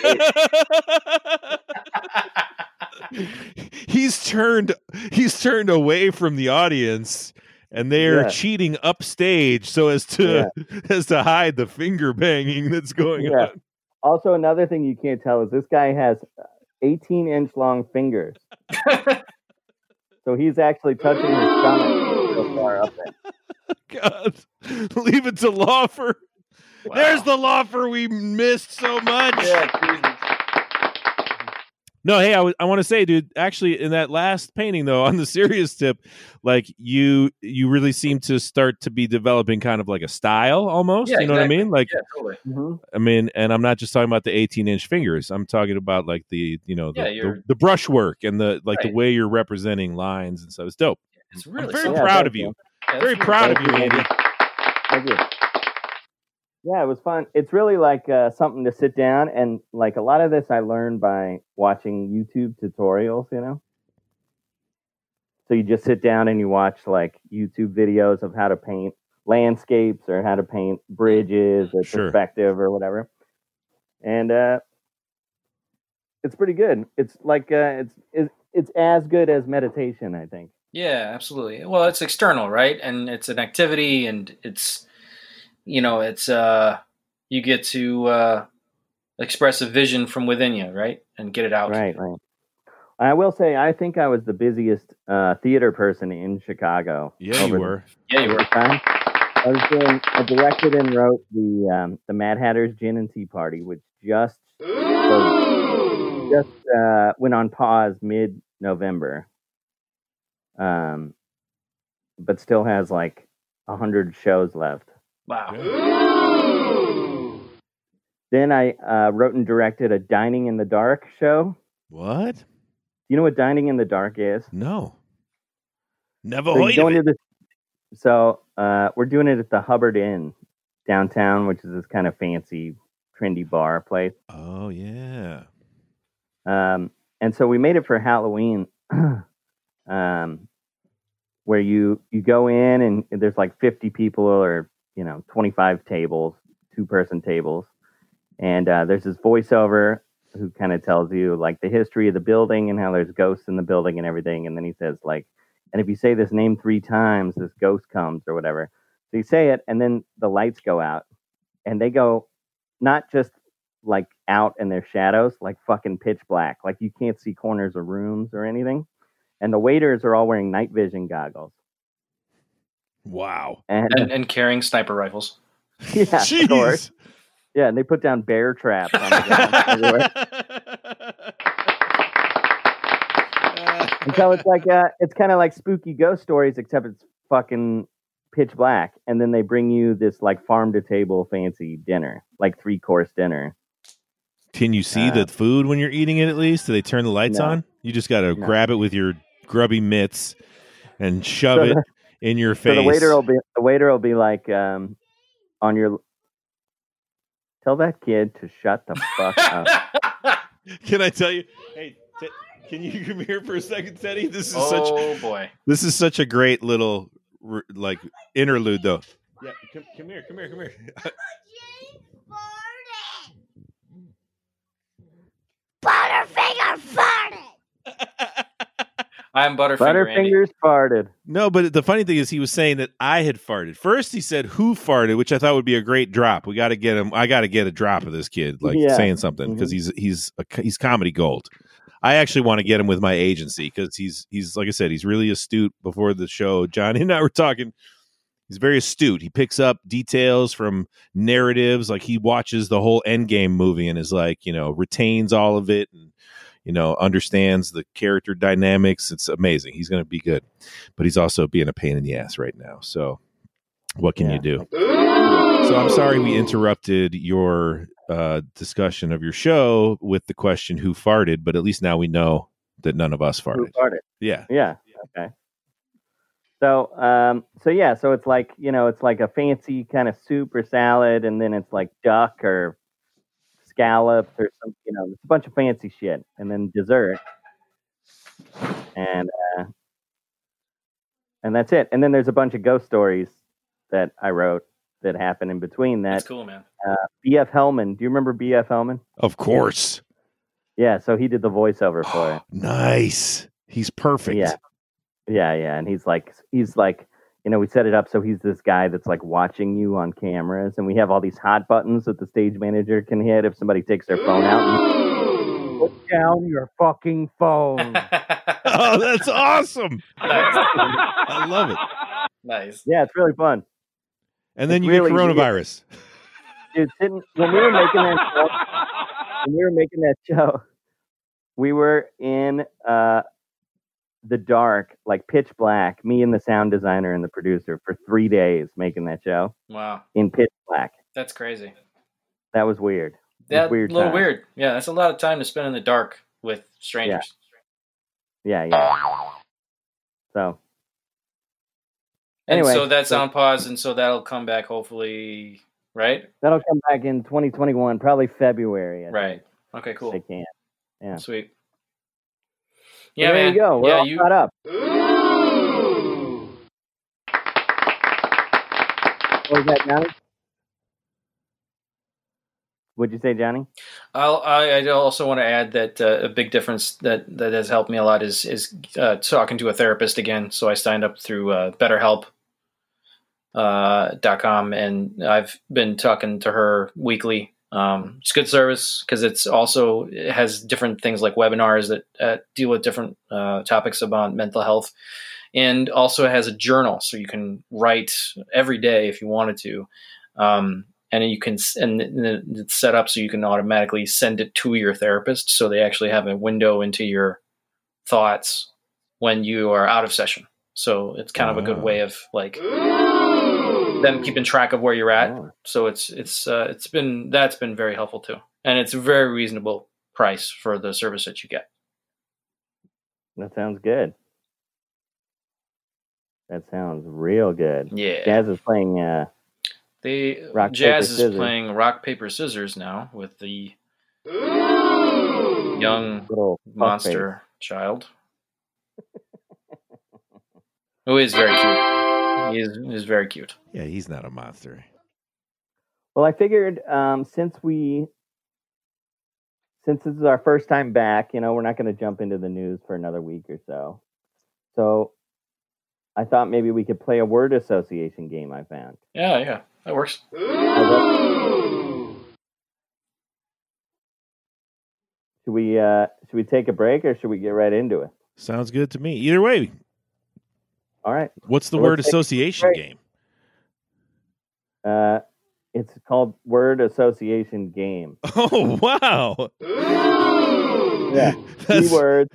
He's turned away from the audience, and they are cheating upstage so as to hide the finger banging that's going on. Also, another thing you can't tell is this guy has 18-inch long fingers. So he's actually touching his stomach so far up there. God, leave it to Laufer. Wow. There's the Laufer we missed so much. Yeah, Jesus. No, hey, I want to say, dude, actually in that last painting though, on the serious tip, like you really seem to start to be developing kind of like a style almost, you know what I mean? Like, totally. I mean, and I'm not just talking about the 18-inch fingers. I'm talking about like the brushwork and the way you're representing lines and stuff. It's dope. It's really I'm very proud of you. Very proud of you, Andy. Thank you. Yeah, it was fun. It's really like something to sit down and like a lot of this I learned by watching YouTube tutorials, So you just sit down and you watch like YouTube videos of how to paint landscapes or how to paint bridges or perspective or whatever. And it's pretty good. It's like it's as good as meditation, I think. Yeah, absolutely. Well, it's external, right? And it's an activity, and it's you get to express a vision from within you, right? And get it out. Right. I will say, I think I was the busiest theater person in Chicago. Yeah, you were. I directed and wrote the Mad Hatter's Gin and Tea Party, which just went on pause mid-November. But still has like 100 shows left. Wow. Then I wrote and directed a Dining in the Dark show. What? You know what Dining in the Dark is? No. Never heard of it. So we're doing it at the Hubbard Inn downtown, which is this kind of fancy, trendy bar place. Oh, yeah. And so we made it for Halloween, where you go in and there's like 50 people or 25 tables, 2-person tables. And there's this voiceover who kind of tells you like the history of the building and how there's ghosts in the building and everything. And then he says like, and if you say this name 3 times, this ghost comes or whatever. So you say it and then the lights go out and they go not just like out and there's shadows, like fucking pitch black. Like you can't see corners of rooms or anything. And the waiters are all wearing night vision goggles. Wow. And carrying sniper rifles. Yeah, of course. Jeez. Yeah, and they put down bear traps on the ground everywhere. And so it's like it's kind of like spooky ghost stories, except it's fucking pitch black. And then they bring you this like farm to table fancy dinner, like 3-course dinner. Can you see the food when you're eating it at least? Do they turn the lights No. on? You just got to grab it with your grubby mitts and shove it in your face. So the waiter will be like on your. Tell that kid to shut the fuck up. Can I tell you? Hey, can you come here for a second, Teddy? This is boy. This is such a great little like interlude, though. Yeah, come here. Butterfinger farted. I'm Butterfinger. Andy. Butterfingers farted. No, but the funny thing is, he was saying that I had farted. First, he said who farted, which I thought would be a great drop. We got to get him. I got to get a drop of this kid, like saying something because he's comedy gold. I actually want to get him with my agency because he's like I said, he's really astute. Before the show, Johnny and I were talking. He's very astute. He picks up details from narratives. Like he watches the whole Endgame movie and is like, retains all of it and, understands the character dynamics. It's amazing. He's going to be good, but he's also being a pain in the ass right now. So what can you do? So I'm sorry we interrupted your discussion of your show with the question, who farted? But at least now we know that none of us farted. Who farted? Yeah. Yeah. Okay. So so it's like, it's like a fancy kind of soup or salad, and then it's like duck or scallops or some, it's a bunch of fancy shit, and then dessert, and that's it. And then there's a bunch of ghost stories that I wrote that happen in between that. That's cool, man. B.F. Hellman, do you remember B.F. Hellman? Of course. Yeah, so he did the voiceover for it. Nice. He's perfect. Yeah, and he's like, we set it up so he's this guy that's like watching you on cameras, and we have all these hot buttons that the stage manager can hit if somebody takes their phone out. Put down your fucking phone. Oh, that's awesome. I love it. Nice. Yeah, it's really fun. And then It's you really get coronavirus. Dude, when we were making that show, we were in the dark, like pitch black, me and the sound designer and the producer for 3 days making that show. Wow. In pitch black. That's crazy. That was weird. That's weird a little time. weird. Yeah, that's a lot of time to spend in the dark with strangers. Yeah. So. And Anyway, so that's on pause, and so that'll come back hopefully, right? That'll come back in 2021, probably February. I Right. think, Okay, cool. They can. Yeah. Sweet. So Yeah, there man. you go. We're Yeah, all caught up. What was that, Johnny? What'd you say, Johnny? I also want to add that a big difference that has helped me a lot is talking to a therapist again. So I signed up through BetterHelp.com, and I've been talking to her weekly. It's good service because it has different things like webinars that deal with different topics about mental health, and also has a journal so you can write every day if you wanted to. And it's set up so you can automatically send it to your therapist. So they actually have a window into your thoughts when you are out of session. So it's kind of a good way of like them keeping track of where you're at. Oh. So that's been very helpful too. And it's a very reasonable price for the service that you get. That sounds good. That sounds real good. Yeah. Jazz is playing Jazz is scissors. playing rock, paper, scissors now with the young little monster child, who is very cute. He is very cute. Yeah, he's not a monster. Well, I figured since this is our first time back, we're not going to jump into the news for another week or so. So I thought maybe we could play a word association game I found. Yeah, that works. Should we take a break or should we get right into it? Sounds good to me. Either way. All right. What's the Well, word let's take a association break. game? It's called word association game. Oh, wow. Yeah. That's Keywords.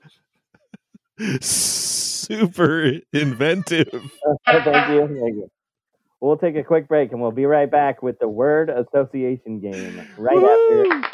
super inventive. Thank you. Thank you. We'll take a quick break and we'll be right back with the word association game right after.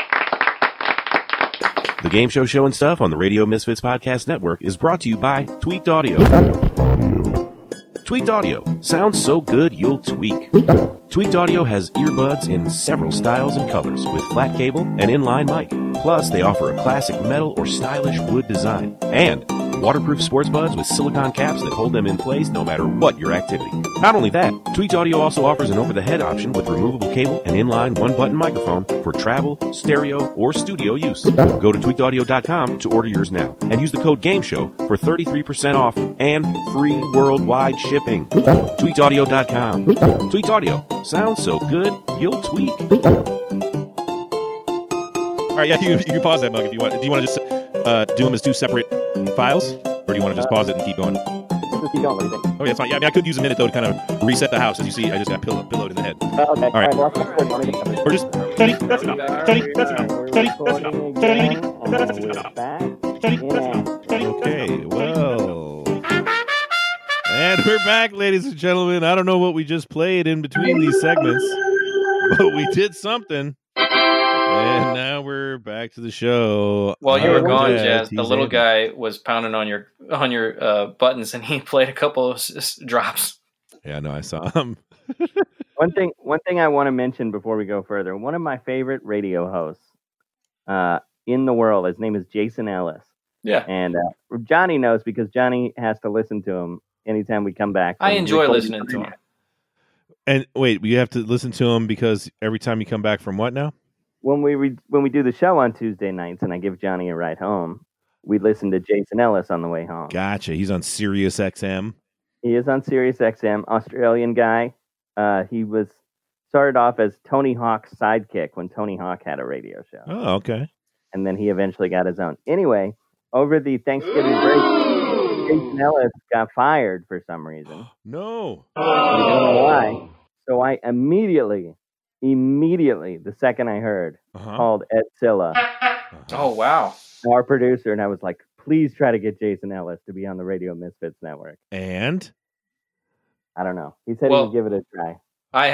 The Game Show and Stuff on the Radio Misfits Podcast Network is brought to you by Tweaked Audio. Tweaked Audio. Sounds so good you'll tweak. Tweaked Audio has earbuds in several styles and colors with flat cable and inline mic. Plus, they offer a classic metal or stylish wood design. And waterproof sports buds with silicone caps that hold them in place no matter what your activity. Not only that, Tweaked Audio also offers an over-the-head option with removable cable and inline one-button microphone for travel, stereo, or studio use. Go to tweakedaudio.com to order yours now and use the code GAMESHOW for 33% off and free worldwide shipping. tweakedaudio.com. Tweaked Audio. Sounds so good, you'll tweak. All right, yeah, you can pause that, Mug, if you want. Do you want to just do them as two separate files? Or do you want to just pause it and keep going? Just keep going. What do you think? Oh, yeah, that's fine. Yeah, I mean, I could use a minute, though, to kind of reset the house. As you see, I just got pillowed in the head. Okay. All right. Well, I'll take a break. Or just... Study, that's enough. Study, that's enough. Study, that's enough. Study, that's enough. Study, Okay, well... And we're back, ladies and gentlemen. I don't know what we just played in between these segments, but we did something. And now we're back to the show. While you were gone, Yeah, Jazz, the little teasing. guy was pounding on your buttons, and he played a couple of drops. Yeah, no, I saw him. One thing I want to mention before we go further. One of my favorite radio hosts in the world. His name is Jason Ellis, Yeah, and Johnny knows because Johnny has to listen to him anytime we come back. I from enjoy recording listening to him. And wait, you have to listen to him because every time you come back from what now? When we do the show on Tuesday nights, and I give Johnny a ride home, we listen to Jason Ellis on the way home. Gotcha. He's on Sirius XM. He is on Sirius XM, Australian guy. He was started off as Tony Hawk's sidekick when Tony Hawk had a radio show, Oh, okay. and then he eventually got his own. Anyway, over the Thanksgiving break, Jason Ellis got fired for some reason. No. We don't know why. So I immediately, the second I heard, Uh-huh. called Ed Silla, Oh wow! our producer, and I was like, please try to get Jason Ellis to be on the Radio Misfits Network. And I don't know. He said Well- he would give it a try. I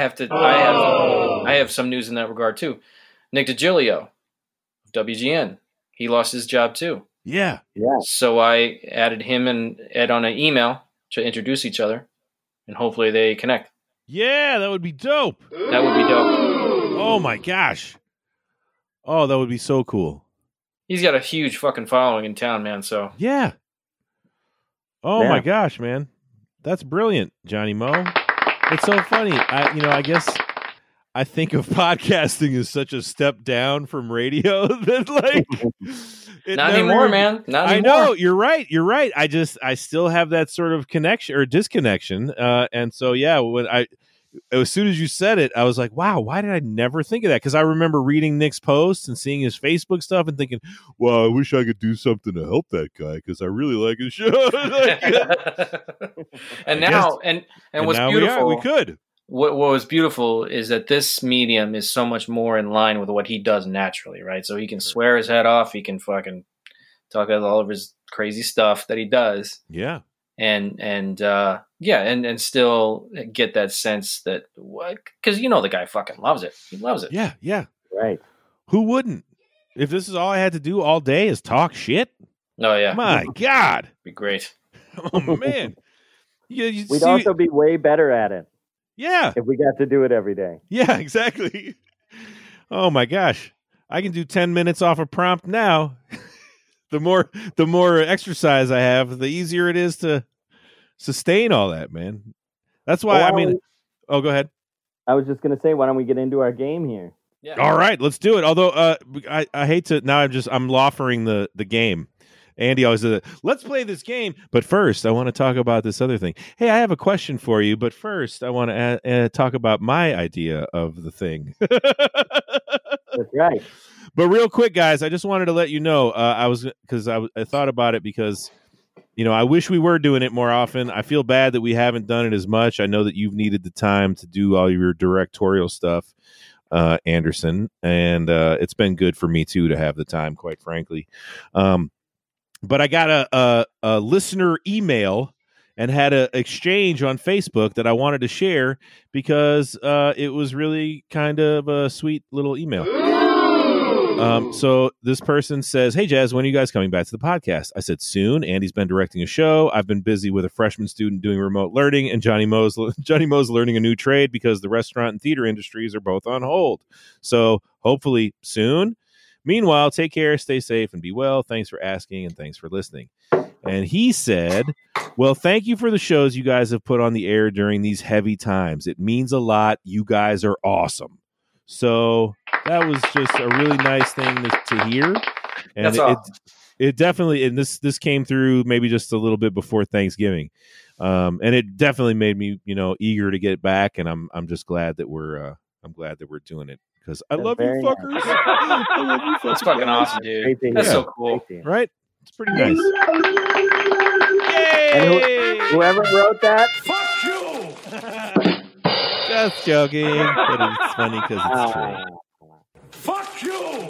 have some news in that regard too. Nick DiGilio of WGN, he lost his job too. yeah. Yeah. So I added him and Ed on an email to introduce each other, and hopefully they connect. Yeah, that would be dope. That would be dope. Oh my gosh. Oh, that would be so cool. He's got a huge fucking following in town, man. So Yeah. Oh Yeah. my gosh, man. That's brilliant, Johnny Mo. It's so funny. I guess I think of podcasting as such a step down from radio that like it not never- anymore, man. Not I anymore. know you're right. You're right. I still have that sort of connection or disconnection. And so yeah, as soon as you said it, I was like, wow, why did I never think of that? Because I remember reading Nick's posts and seeing his Facebook stuff and thinking, well, I wish I could do something to help that guy because I really like his show. And I now, and what's now beautiful, we could. what was beautiful is that this medium is so much more in line with what he does naturally, right? So he can swear his head off. He can fucking talk about all of his crazy stuff that he does. Yeah. And still get that sense that what, because the guy fucking loves it. He loves it. Yeah. Yeah. Right. Who wouldn't? If this is all I had to do all day is talk shit, Oh yeah, my God. be great. Oh, man. You We'd see- also be way better at it yeah. if we got to do it every day. Yeah, exactly. Oh my gosh. I can do 10 minutes off a prompt now. the more exercise I have, the easier it is to sustain all that, man. That's why Well, go ahead. I was just going to say, why don't we get into our game here? Yeah. All right, let's do it. Although I hate to now I'm offering the game. Andy always says, let's play this game. But first, I want to talk about this other thing. Hey, I have a question for you. But first, I want to talk about my idea of the thing. That's right. But real quick, guys, I just wanted to let you know, I thought about it because, I wish we were doing it more often. I feel bad that we haven't done it as much. I know that you've needed the time to do all your directorial stuff, Anderson, and it's been good for me too to have the time, quite frankly. But I got a listener email and had an exchange on Facebook that I wanted to share because it was really kind of a sweet little email. So this person says, "Hey Jazz, when are you guys coming back to the podcast?" I said, "Soon. Andy's been directing a show. I've been busy with a freshman student doing remote learning, and Johnny Mo's learning a new trade because the restaurant and theater industries are both on hold. So hopefully soon. Meanwhile, take care, stay safe, and be well. Thanks for asking, and thanks for listening." And he said, "Well, thank you for the shows you guys have put on the air during these heavy times. It means a lot. You guys are awesome." So that was just a really nice thing to hear. And it definitely, and this came through maybe just a little bit before Thanksgiving. And it definitely made me, eager to get back. And I'm just glad that we're doing it because I love you fuckers. I love you fuckers. That's fucking awesome, dude. That's so cool. Right? It's pretty nice. Yay! And whoever wrote that, Fuck you! Just joking, but it's funny because it's true. Fuck you!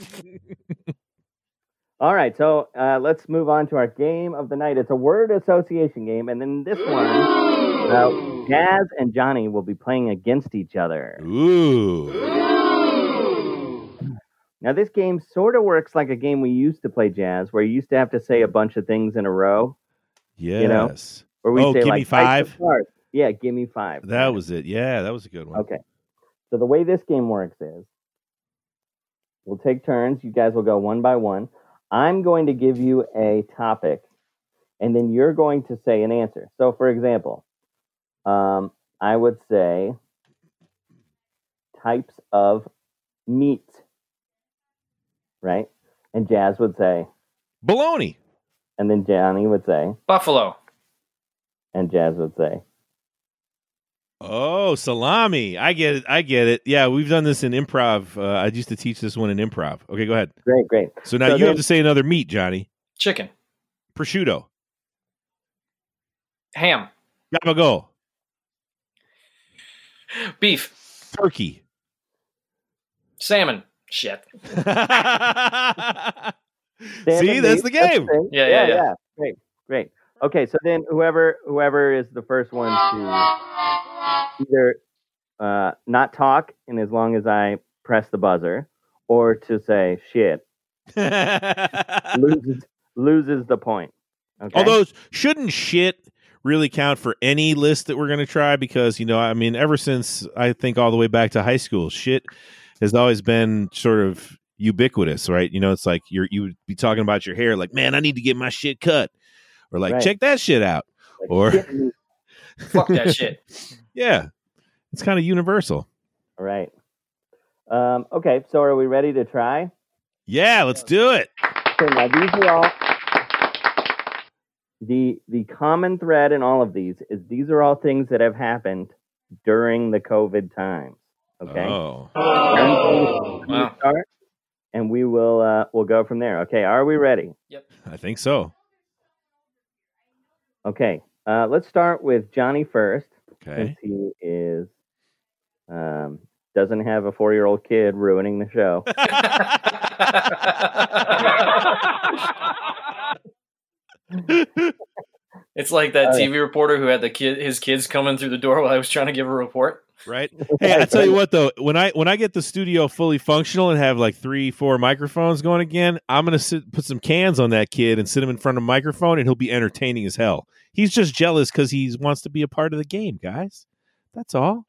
All right, so let's move on to our game of the night. It's a word association game, and then this one, Jazz and Johnny will be playing against each other. Ooh. Now, this game sort of works like a game we used to play, Jazz, where you used to have to say a bunch of things in a row. Yes. Where we say, give like, me five? Yeah, give me five. That was it. Yeah, that was a good one. Okay. So the way this game works is we'll take turns. You guys will go one by one. I'm going to give you a topic, and then you're going to say an answer. So, for example, I would say types of meat, right? And Jazz would say bologna. And then Johnny would say buffalo. And Jazz would say oh, salami. I get it. Yeah, we've done this in improv. I used to teach this one in improv. Okay, go ahead. Great. So now you have to say another meat, Johnny. Chicken. Prosciutto. Ham. Gabagool. Beef. Turkey. Salmon. Shit. See, that's the game. Yeah. Great. Okay, so then whoever is the first one to either not talk, and as long as I press the buzzer, or to say shit, loses the point. Okay? Although, shouldn't shit really count for any list that we're going to try? Because, ever since I think all the way back to high school, shit has always been sort of ubiquitous, right? It's like you would be talking about your hair, like, man, I need to get my shit cut. Or like, check that shit out. Like, or fuck that shit. Yeah. It's kind of universal. All right. Okay, so are we ready to try? Yeah, let's do it. Okay, now these are all the common thread in all of these is these are all things that have happened during the COVID times. Okay. Oh. Wow. Start, and we will we'll go from there. Okay, are we ready? Yep. I think so. Okay, let's start with Johnny first, Okay. since he is doesn't have a 4-year-old kid ruining the show. It's like that TV reporter who had his kids coming through the door while I was trying to give a report. Right. Hey, I tell you what though, when I get the studio fully functional and have like 3-4 microphones going again, I'm gonna put some cans on that kid and sit him in front of a microphone, and he'll be entertaining as hell. He's just jealous because he wants to be a part of the game, guys. That's all.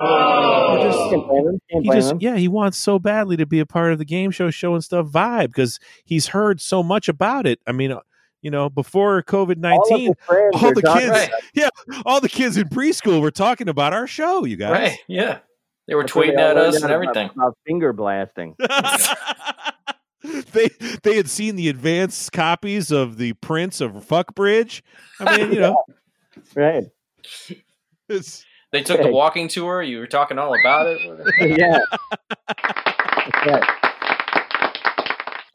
He wants so badly to be a part of the game show and stuff vibe because he's heard so much about it. I mean, before COVID-19, all the kids in preschool were talking about our show, you guys. Right, yeah. They were tweeting at us and everything. About finger blasting. They had seen the advanced copies of the Prince of Fuckbridge. I mean, Right. They took the walking tour. You were talking all about it. Yeah. Okay.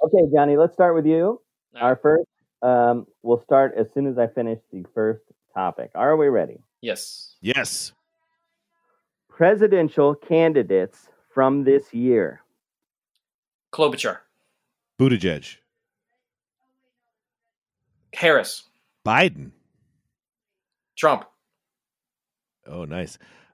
Okay, Johnny, let's start with you. All Our right. first, we'll start as soon as I finish the first topic. Are we ready? Yes. Yes. Presidential candidates from this year. Klobuchar. Buttigieg. Harris. Biden. Trump. Oh, nice.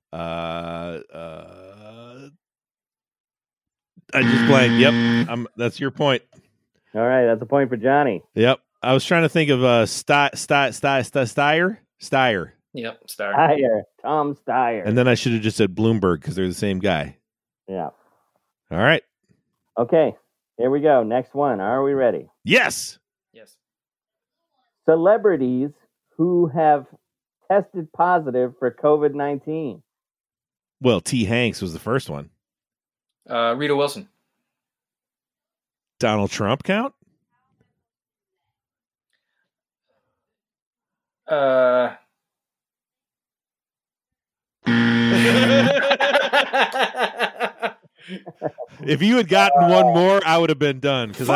I just blanked. Yep. That's your point. All right, that's a point for Johnny. Yep. I was trying to think of Steyer. Yep. Star. Steyer, Tom Steyer. And then I should have just said Bloomberg because they're the same guy. Yeah. All right. Okay, here we go. Next one. Are we ready? Yes. Yes. Celebrities who have tested positive for COVID-19. Well, T. Hanks was the first one. Rita Wilson. Donald Trump count? If you had gotten one more, I would have been done. Because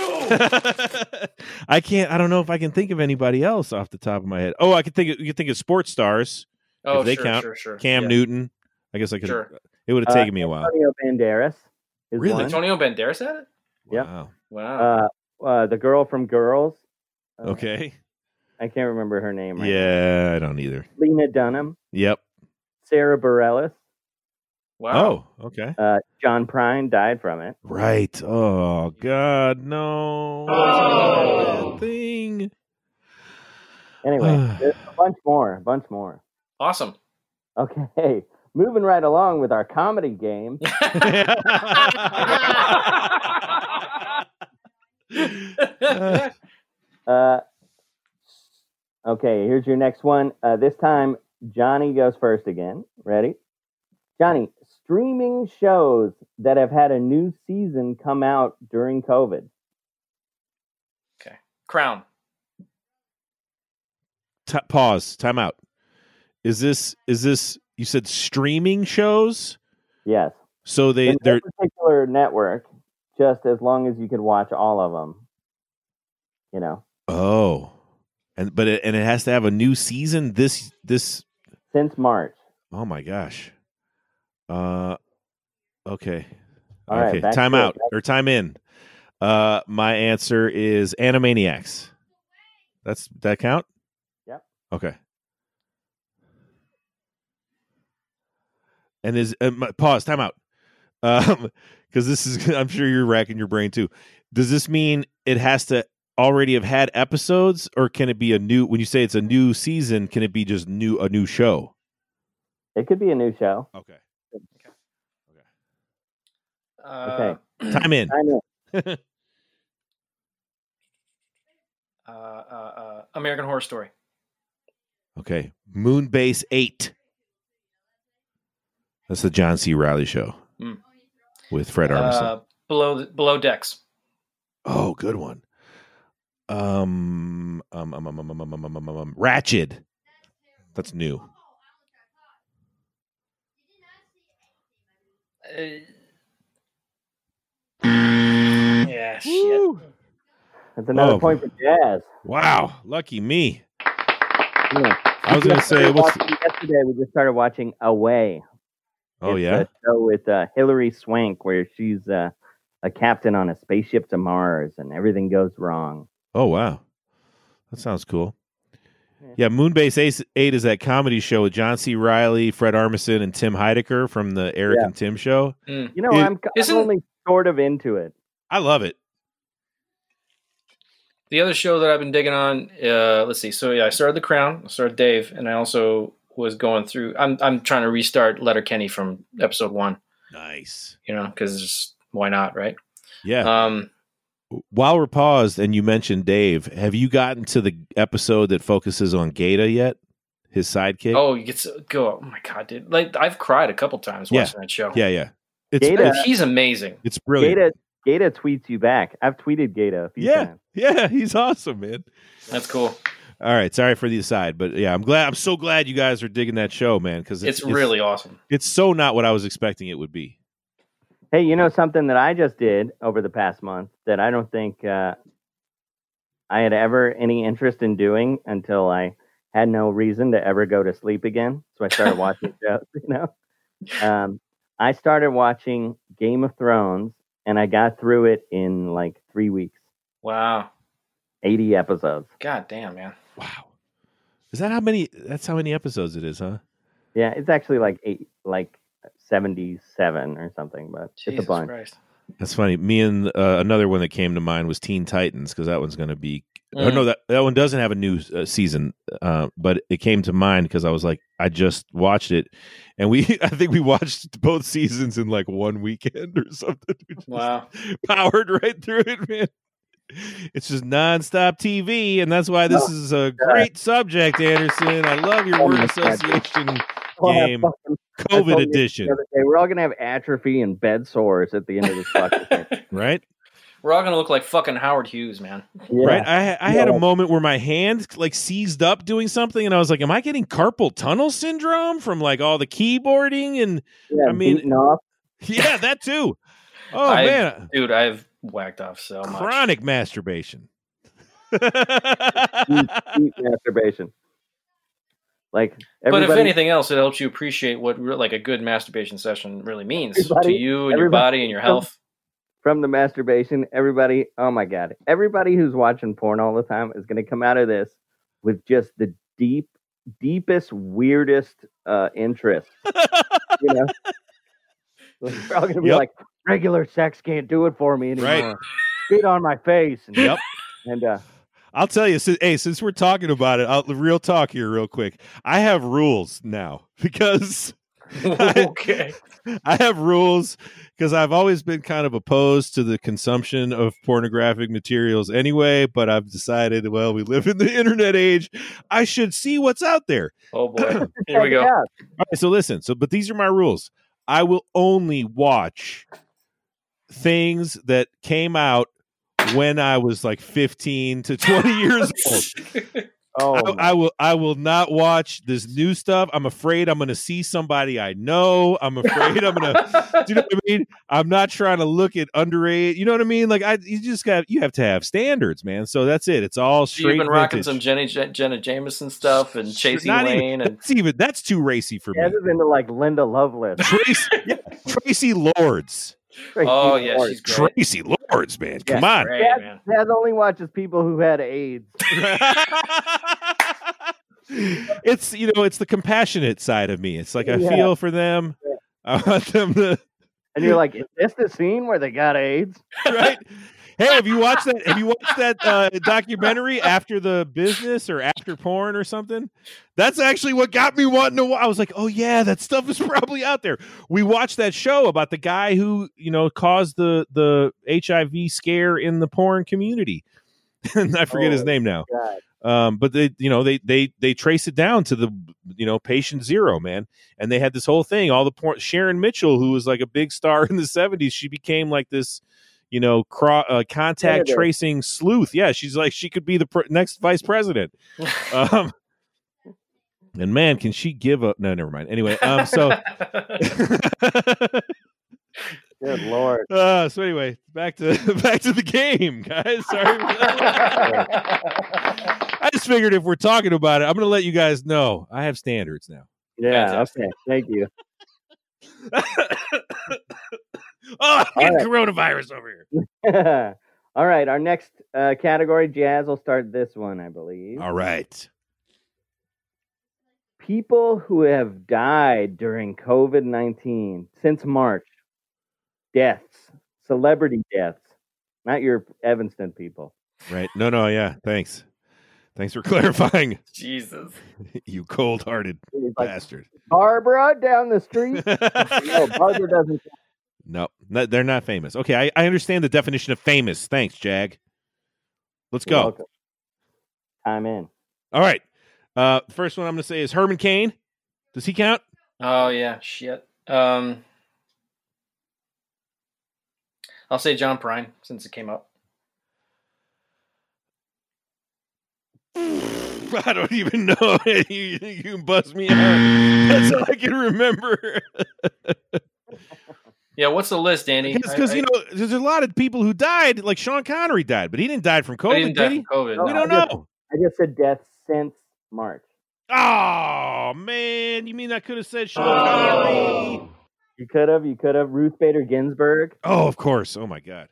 I can't. I don't know if I can think of anybody else off the top of my head. Oh, I could think. You could think of sports stars. Oh, if they sure, count. sure. Cam Yeah. Newton. I guess I could. Sure. It would have taken me a while. Antonio Banderas is Really? one. Antonio Banderas had it? Yep. Wow. Wow. The girl from Girls. Okay. I can't remember her name right now. Yeah, I don't either. Lena Dunham. Yep. Sarah Bareilles. Wow. Oh, okay. John Prine died from it. Right. Oh God, no. Oh. Bad thing. Anyway, there's a bunch more. Awesome. Okay, moving right along with our comedy game. Okay, here's your next one. This time, Johnny goes first again. Ready? Johnny, streaming shows that have had a new season come out during COVID. Okay. Crown. Pause. Time out. Is this? You said streaming shows? Yes. So In they're that particular network, just as long as you could watch all of them. You know, oh, and it has to have a new season. This since March. Oh my gosh. Okay. All right, Okay. back Time to it. out or time in. My answer is Animaniacs. That count? Yep. Okay. And pause. Time out. Because this is, I'm sure you're racking your brain too. Does this mean it has to already have had episodes, or can it be a new? When you say it's a new season, can it be just a new show? It could be a new show. Okay. Okay. Time in. I know. American Horror Story. Okay. Moonbase 8. That's the John C. Reilly show with Fred Armisen. Below Decks. Oh, good one. Ratchet. That's new. Yeah, shit. Woo. That's another Oh. point for Jazz. Wow, lucky me. Yeah. I was going to say, Yesterday we just started watching Away. oh It's yeah, a show with Hilary Swank where she's a captain on a spaceship to Mars and everything goes wrong. oh wow, that sounds cool. Yeah, Moonbase 8 is that comedy show with John C. Reilly, Fred Armisen, and Tim Heidecker from the Eric and Tim show. You know, It- I'm Isn't- only sort of into it. I love it. The other show that I've been digging on, let's see. So yeah, I started The Crown. I started Dave, and I also was going through. I'm trying to restart Letterkenny from episode 1. Nice. You know, because why not, right? Yeah. While we're paused and you mentioned Dave, have you gotten to the episode that focuses on Gata yet? His sidekick? Oh, you get to go. Oh my god, dude! Like I've cried a couple times watching that show. Yeah. It's Gata- He's amazing. it's brilliant. Gata tweets you back. I've tweeted Gata a few times. Yeah, he's awesome, man. That's cool. All right, sorry for the aside, but yeah, I'm so glad you guys are digging that show, man, because It's really awesome. it's so not what I was expecting it would be. Hey, you know something that I just did over the past month that I don't think I had ever any interest in doing until I had no reason to ever go to sleep again. So I started watching shows, I started watching Game of Thrones, and I got through it in like 3 weeks. Wow. 80 episodes. God damn, man. Wow. Is that how many? That's how many episodes it is, huh? Yeah, it's actually like 77 or something, but Jesus it's a bunch. Christ. That's funny. Me and another one that came to mind was Teen Titans, because that one's going to be. Oh no, that one doesn't have a new season, but it came to mind because I was like, I just watched it, and I think we watched both seasons in like one weekend or something. We just Wow. powered right through it, man. It's just nonstop TV, and that's why this is a great subject, Anderson. I love your word association game, COVID edition. We're all gonna have atrophy and bed sores at the end of this fucking thing. Right? We're all gonna look like fucking Howard Hughes, man. Yeah. Right? I had a moment where my hand like seized up doing something, and I was like, "Am I getting carpal tunnel syndrome from like all the keyboarding?" And Yeah, I mean, beaten off. yeah, that too. Oh man, Dude, I've whacked off so much. chronic masturbation. Deep masturbation. Like But everybody, if anything else, it helps you appreciate what like a good masturbation session really means to Everybody- you and your body and your health. from the masturbation, everybody, oh my God, everybody who's watching porn all the time is going to come out of this with just the deepest, weirdest interest. You know? We're all going to be Yep. like, regular sex can't do it for me anymore. Right. Spit on my face. And, Yep. And I'll tell you, since we're talking about it, real talk here, real quick. I have rules now because Okay. I have rules because I've always been kind of opposed to the consumption of pornographic materials anyway, but I've decided, well, we live in the internet age. I should see what's out there. Oh boy. Here we go. Yeah. All right, so listen. But these are my rules. I will only watch things that came out when I was like 15 to 20 years old. Oh, I will not watch this new stuff. I'm afraid I'm going to see somebody I know. I'm afraid I'm going to. Do you know what I mean? I'm not trying to look at underage. You know what I mean? Like you have to have standards, man. So that's it. It's all straight. You've been rocking vintage. some Jenna Jameson stuff and Chasey Not Lane even, that's too racy for yeah, me. this is into like Linda Lovelace. Tracy Lords. Oh yeah, she's great. Tracy Lords, man. Come Yeah, on. Great, Dad, man. Dad only watches people who had AIDS. It's it's the compassionate side of me. It's like I Yeah. feel for them. I want them to And you're like, is this the scene where they got AIDS? right. Hey, have you watched that? Have you watched that documentary After the Business or After Porn or something? That's actually what got me wanting to. I was like, oh yeah, that stuff is probably out there. We watched that show about the guy who caused the HIV scare in the porn community, and I forget his name now. God. But they trace it down to the patient zero, man, and they had this whole thing. All the porn. Sharon Mitchell, who was like a big star in the 70s, she became like this. Contact Senator. tracing sleuth. Yeah, she's like she could be the next vice president. And man, can she give up? No, never mind. Anyway, so Good Lord. so anyway, back to the game, guys. Sorry. I just figured if we're talking about it, I'm going to let you guys know I have standards now. Yeah, Fantastic. okay. Thank you. I'm getting All coronavirus over here. All right, our next category, Jazz will start this one, I believe. All right. People who have died during COVID-19 since March. Deaths, celebrity deaths, not your Evanston people. Right. No. Yeah. Thanks for clarifying. Jesus. You cold-hearted It's like, bastard. Barbara down the street. No, Barbara doesn't. No, they're not famous. Okay, I understand the definition of famous. Thanks, Jag. Let's You're go. welcome. Time in. All right. First one I'm going to say is Herman Cain. Does he count? Oh yeah, shit. I'll say John Prine since it came up. I don't even know. You buzz me out. That's all I can remember. Yeah, what's the list, Andy? Because you know, there's a lot of people who died. Like Sean Connery died, but he didn't die from I COVID, didn't die did he? from COVID. No, We no. don't know. I just said deaths since March. Oh man, you mean I could have said Sean Connery? You could have. Ruth Bader Ginsburg. Oh, of course. Oh my God.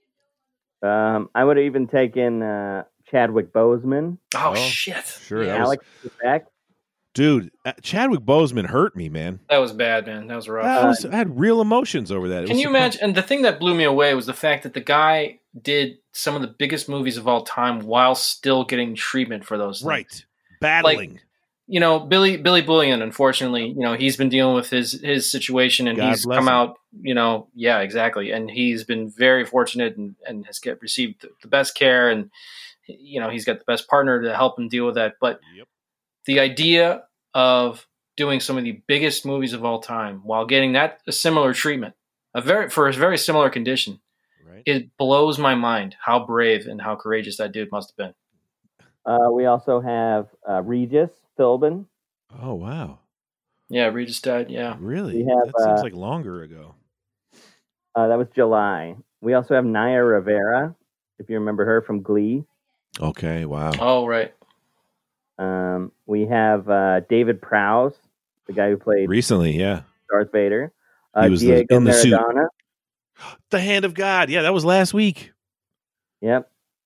I would have even taken Chadwick Boseman. Oh, Oh, shit. Sure, that was, Alex Trebek. dude. Chadwick Boseman hurt me, man. That was bad, man. That was rough. I had real emotions over that. It Can was you surprising. imagine? And the thing that blew me away was the fact that the guy did some of the biggest movies of all time while still getting treatment for those things. Right, battling. You know, Billy Bullion, unfortunately, you know, he's been dealing with his situation, and God he's bless come him. out, you know, yeah, exactly. And he's been very fortunate and has received the best care, and, you know, he's got the best partner to help him deal with that. But Yep. the idea of doing some of the biggest movies of all time while getting a similar treatment, for a very similar condition, Right. it blows my mind how brave and how courageous that dude must have been. We also have Regis Philbin. Oh wow, Yeah, Regis died. Yeah. really? We have, That seems like longer ago. That was July. We also have Naya Rivera, if you remember her from Glee. Okay, wow. Oh, right. We have David Prowse, the guy who played Recently, yeah. Darth Vader. He was Diego in the suit. Maradona. The Hand of God. Yeah, that was last week. Yep.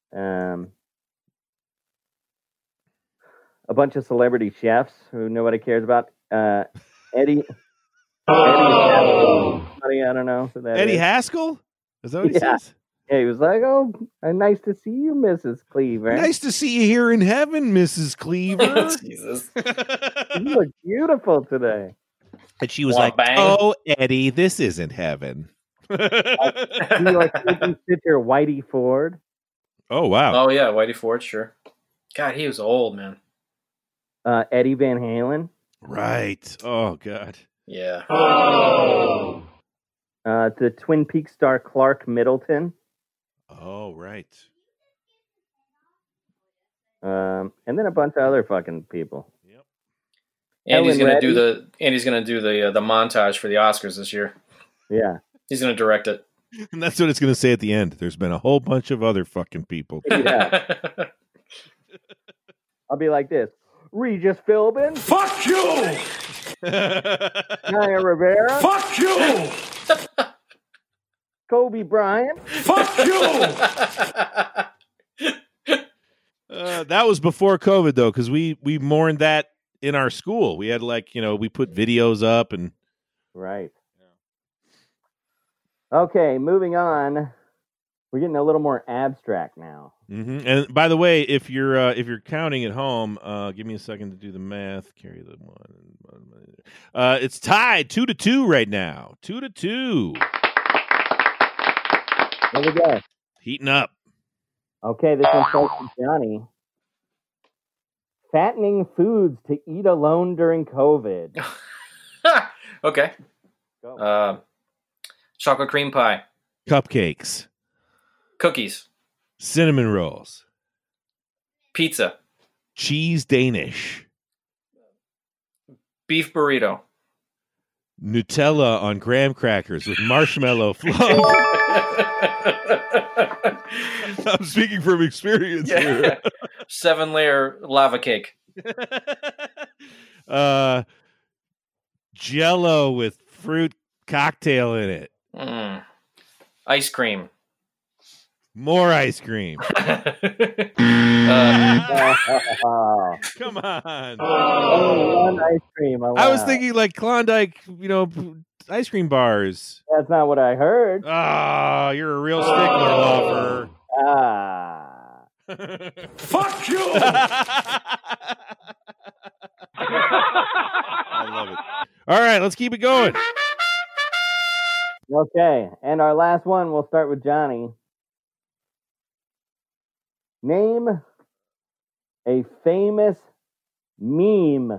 A bunch of celebrity chefs who nobody cares about. Eddie. Somebody, I don't know who that Eddie is. Haskell? Is that what he Yeah. says? Yeah, he was like, "Oh, nice to see you, Mrs. Cleaver. Nice to see you here in heaven, Mrs. Cleaver. Jesus. You look beautiful today." And she was Wanna like, bang? "Oh, Eddie, this isn't heaven." Do you like your Whitey Ford? Oh, wow. Oh, yeah, Whitey Ford, sure. God, he was old, man. Eddie Van Halen. Right. Oh, God. Yeah. The Twin Peaks star Clark Middleton. Oh, right. And then a bunch of other fucking people. Yep. Andy's Helen gonna do the montage for the Oscars this year. Yeah. He's gonna direct it. And that's what it's going to say at the end. There's been a whole bunch of other fucking people. Yeah. I'll be like this. Regis Philbin. Fuck you! Naya Rivera. Fuck you! Kobe Bryant. Fuck you! That was before COVID, though, because we mourned that in our school. We had we put videos up and Right. Okay, moving on. We're getting a little more abstract now. And by the way, if you're counting at home, give me a second to do the math. Carry the one. It's tied 2-2 right now. 2-2. There we go. Heating up. Okay, this one's from Johnny. Fattening foods to eat alone during COVID. Okay. Go. Chocolate cream pie, Cupcakes. cookies, Cinnamon rolls. pizza, Cheese Danish. beef burrito. Nutella on graham crackers with marshmallow fluff. I'm speaking from experience here. 7-layer lava cake. Jello with fruit cocktail in it. Ice cream. More ice cream. Uh, Oh, Come on. only one ice cream. I was allowed. thinking like Klondike, ice cream bars. That's not what I heard. Ah, you're a real stickler, lover. Ah. Fuck you! I love it. All right, let's keep it going. Okay, and our last one, we'll start with Johnny. Name a famous meme.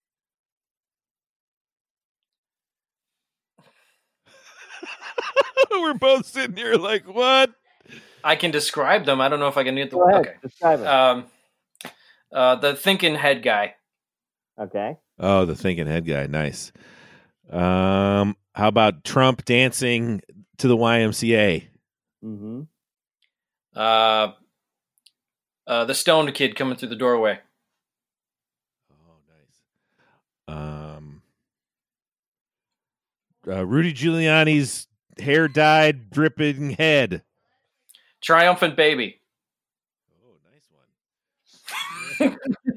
We're both sitting here like, what? I can describe them. I don't know if I can get the. Go ahead, Okay. describe it. The thinking head guy. Okay. Oh, the thinking head guy. Nice. How about Trump dancing to the YMCA? Mm-hmm. The stoned kid coming through the doorway. Oh, nice. Rudy Giuliani's hair dyed, dripping head. Triumphant baby. Oh, nice one.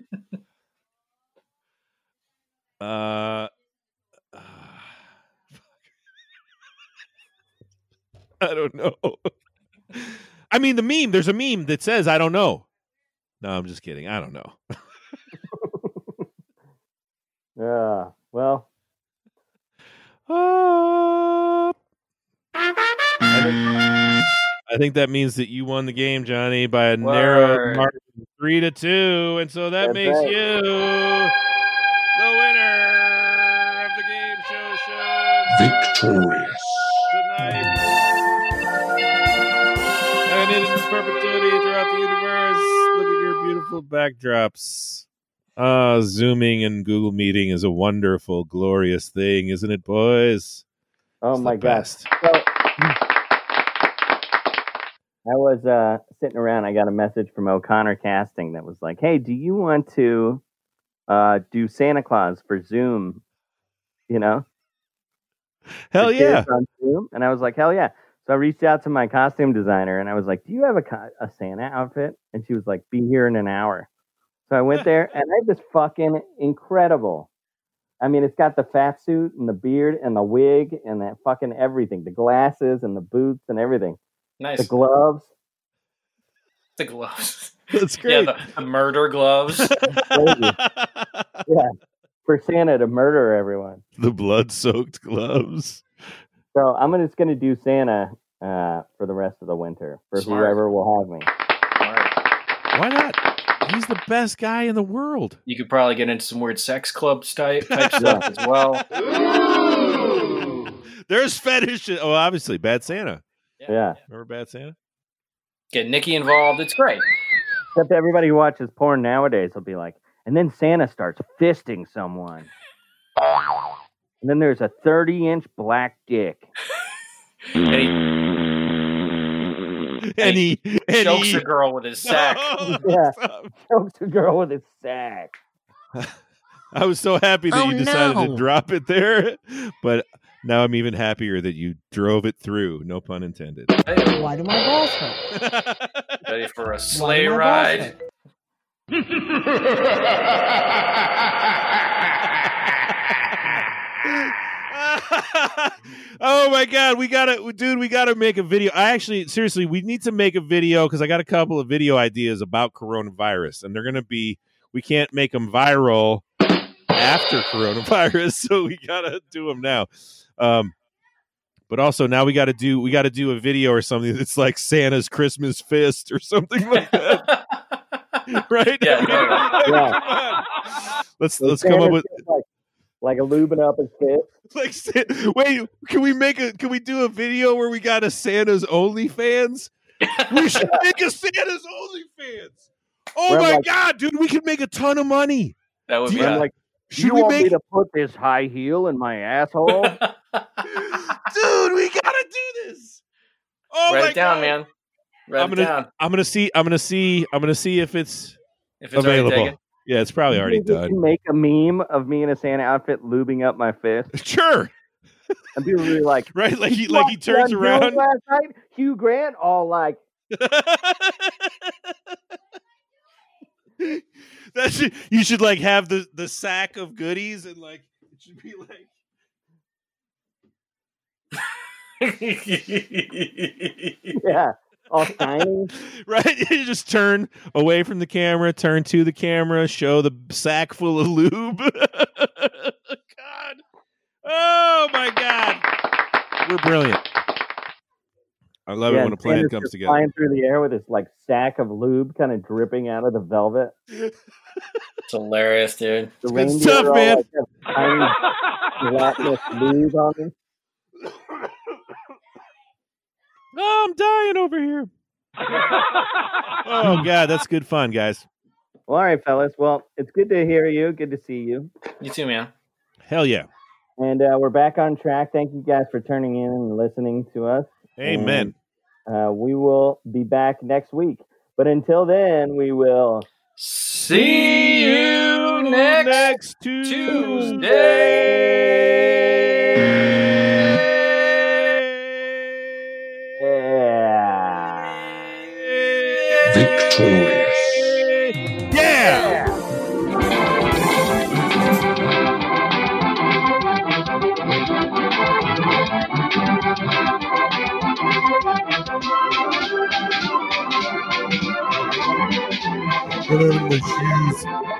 I don't know. I mean, the meme. There's a meme that says, "I don't know." No, I'm just kidding. I don't know. Well. I think that means that you won the game, Johnny, by a narrow margin, 3-2, and so that makes you the winner of the game show victorious tonight. And it is in perpetuity throughout the universe. Look at your beautiful backdrops. Zooming and Google Meeting is a wonderful, glorious thing, isn't it, boys? Oh, it's my gosh. So, I was sitting around. I got a message from O'Connor Casting that was like, hey, do you want to do Santa Claus for Zoom? You know? Hell yeah. On Zoom? And I was like, hell yeah. So I reached out to my costume designer and I was like, do you have a Santa outfit? And she was like, be here in an hour. So I went there and I have this fucking incredible. I mean, it's got the fat suit and the beard and the wig and that fucking everything. The glasses and the boots and everything. Nice. The gloves. The gloves. That's great. Yeah, the murder gloves. Yeah. For Santa to murder everyone. The blood-soaked gloves. So I'm just going to do Santa for the rest of the winter for whoever will have me. Smart. Why not? He's the best guy in the world. You could probably get into some weird sex club type stuff as well. There's fetish. Oh, obviously, Bad Santa. Yeah. Remember Bad Santa? Get Nikki involved. It's great. Except everybody who watches porn nowadays will be like, and then Santa starts fisting someone. And then there's a 30-inch black dick. And he chokes a girl with his sack. Yeah, chokes a girl with his sack. I was so happy that you decided to drop it there, but now I'm even happier that you drove it through. No pun intended. Why do my balls hurt? Ready for a sleigh ride? Oh my god, we gotta make a video. Seriously, we need to make a video because I got a couple of video ideas about coronavirus, and they're gonna be, we can't make them viral after coronavirus, so we gotta do them now. But also now we gotta do a video or something that's like Santa's Christmas fist or something like that. Right? Yeah. Let's come up with like a lubing up his fist. Wait, can we do a video where we got a Santa's OnlyFans? We should make a Santa's OnlyFans. Oh my god, dude, we could make a ton of money. That would be like, you want me to put this high heel in my asshole? Dude, we gotta do this. Oh Write my it down, god, man. Write it down. I'm gonna see if it's available. Taken. Yeah, it's probably already done. Can make a meme of me in a Santa outfit lubing up my fist. Sure. And people will be like, right, like he turns around. Last night, Hugh Grant, all like. You should like have the sack of goodies and like it should be like. Yeah. All tiny. Right? You just turn away from the camera, turn to the camera, show the sack full of lube. God. Oh my God. We're brilliant. I love it when a plan comes together. Flying through the air with this like sack of lube kind of dripping out of the velvet. It's hilarious, dude. The good stuff, man. Like, tiny gelatinous lube on them. Oh, I'm dying over here. Oh, God, that's good fun, guys. Well, all right, fellas. Well, it's good to hear you. Good to see you. You too, man. Hell yeah. And we're back on track. Thank you guys for turning in and listening to us. Amen. And, we will be back next week. But until then, we will see you next Tuesday. Victorious. Yeah! Get out of my shoes.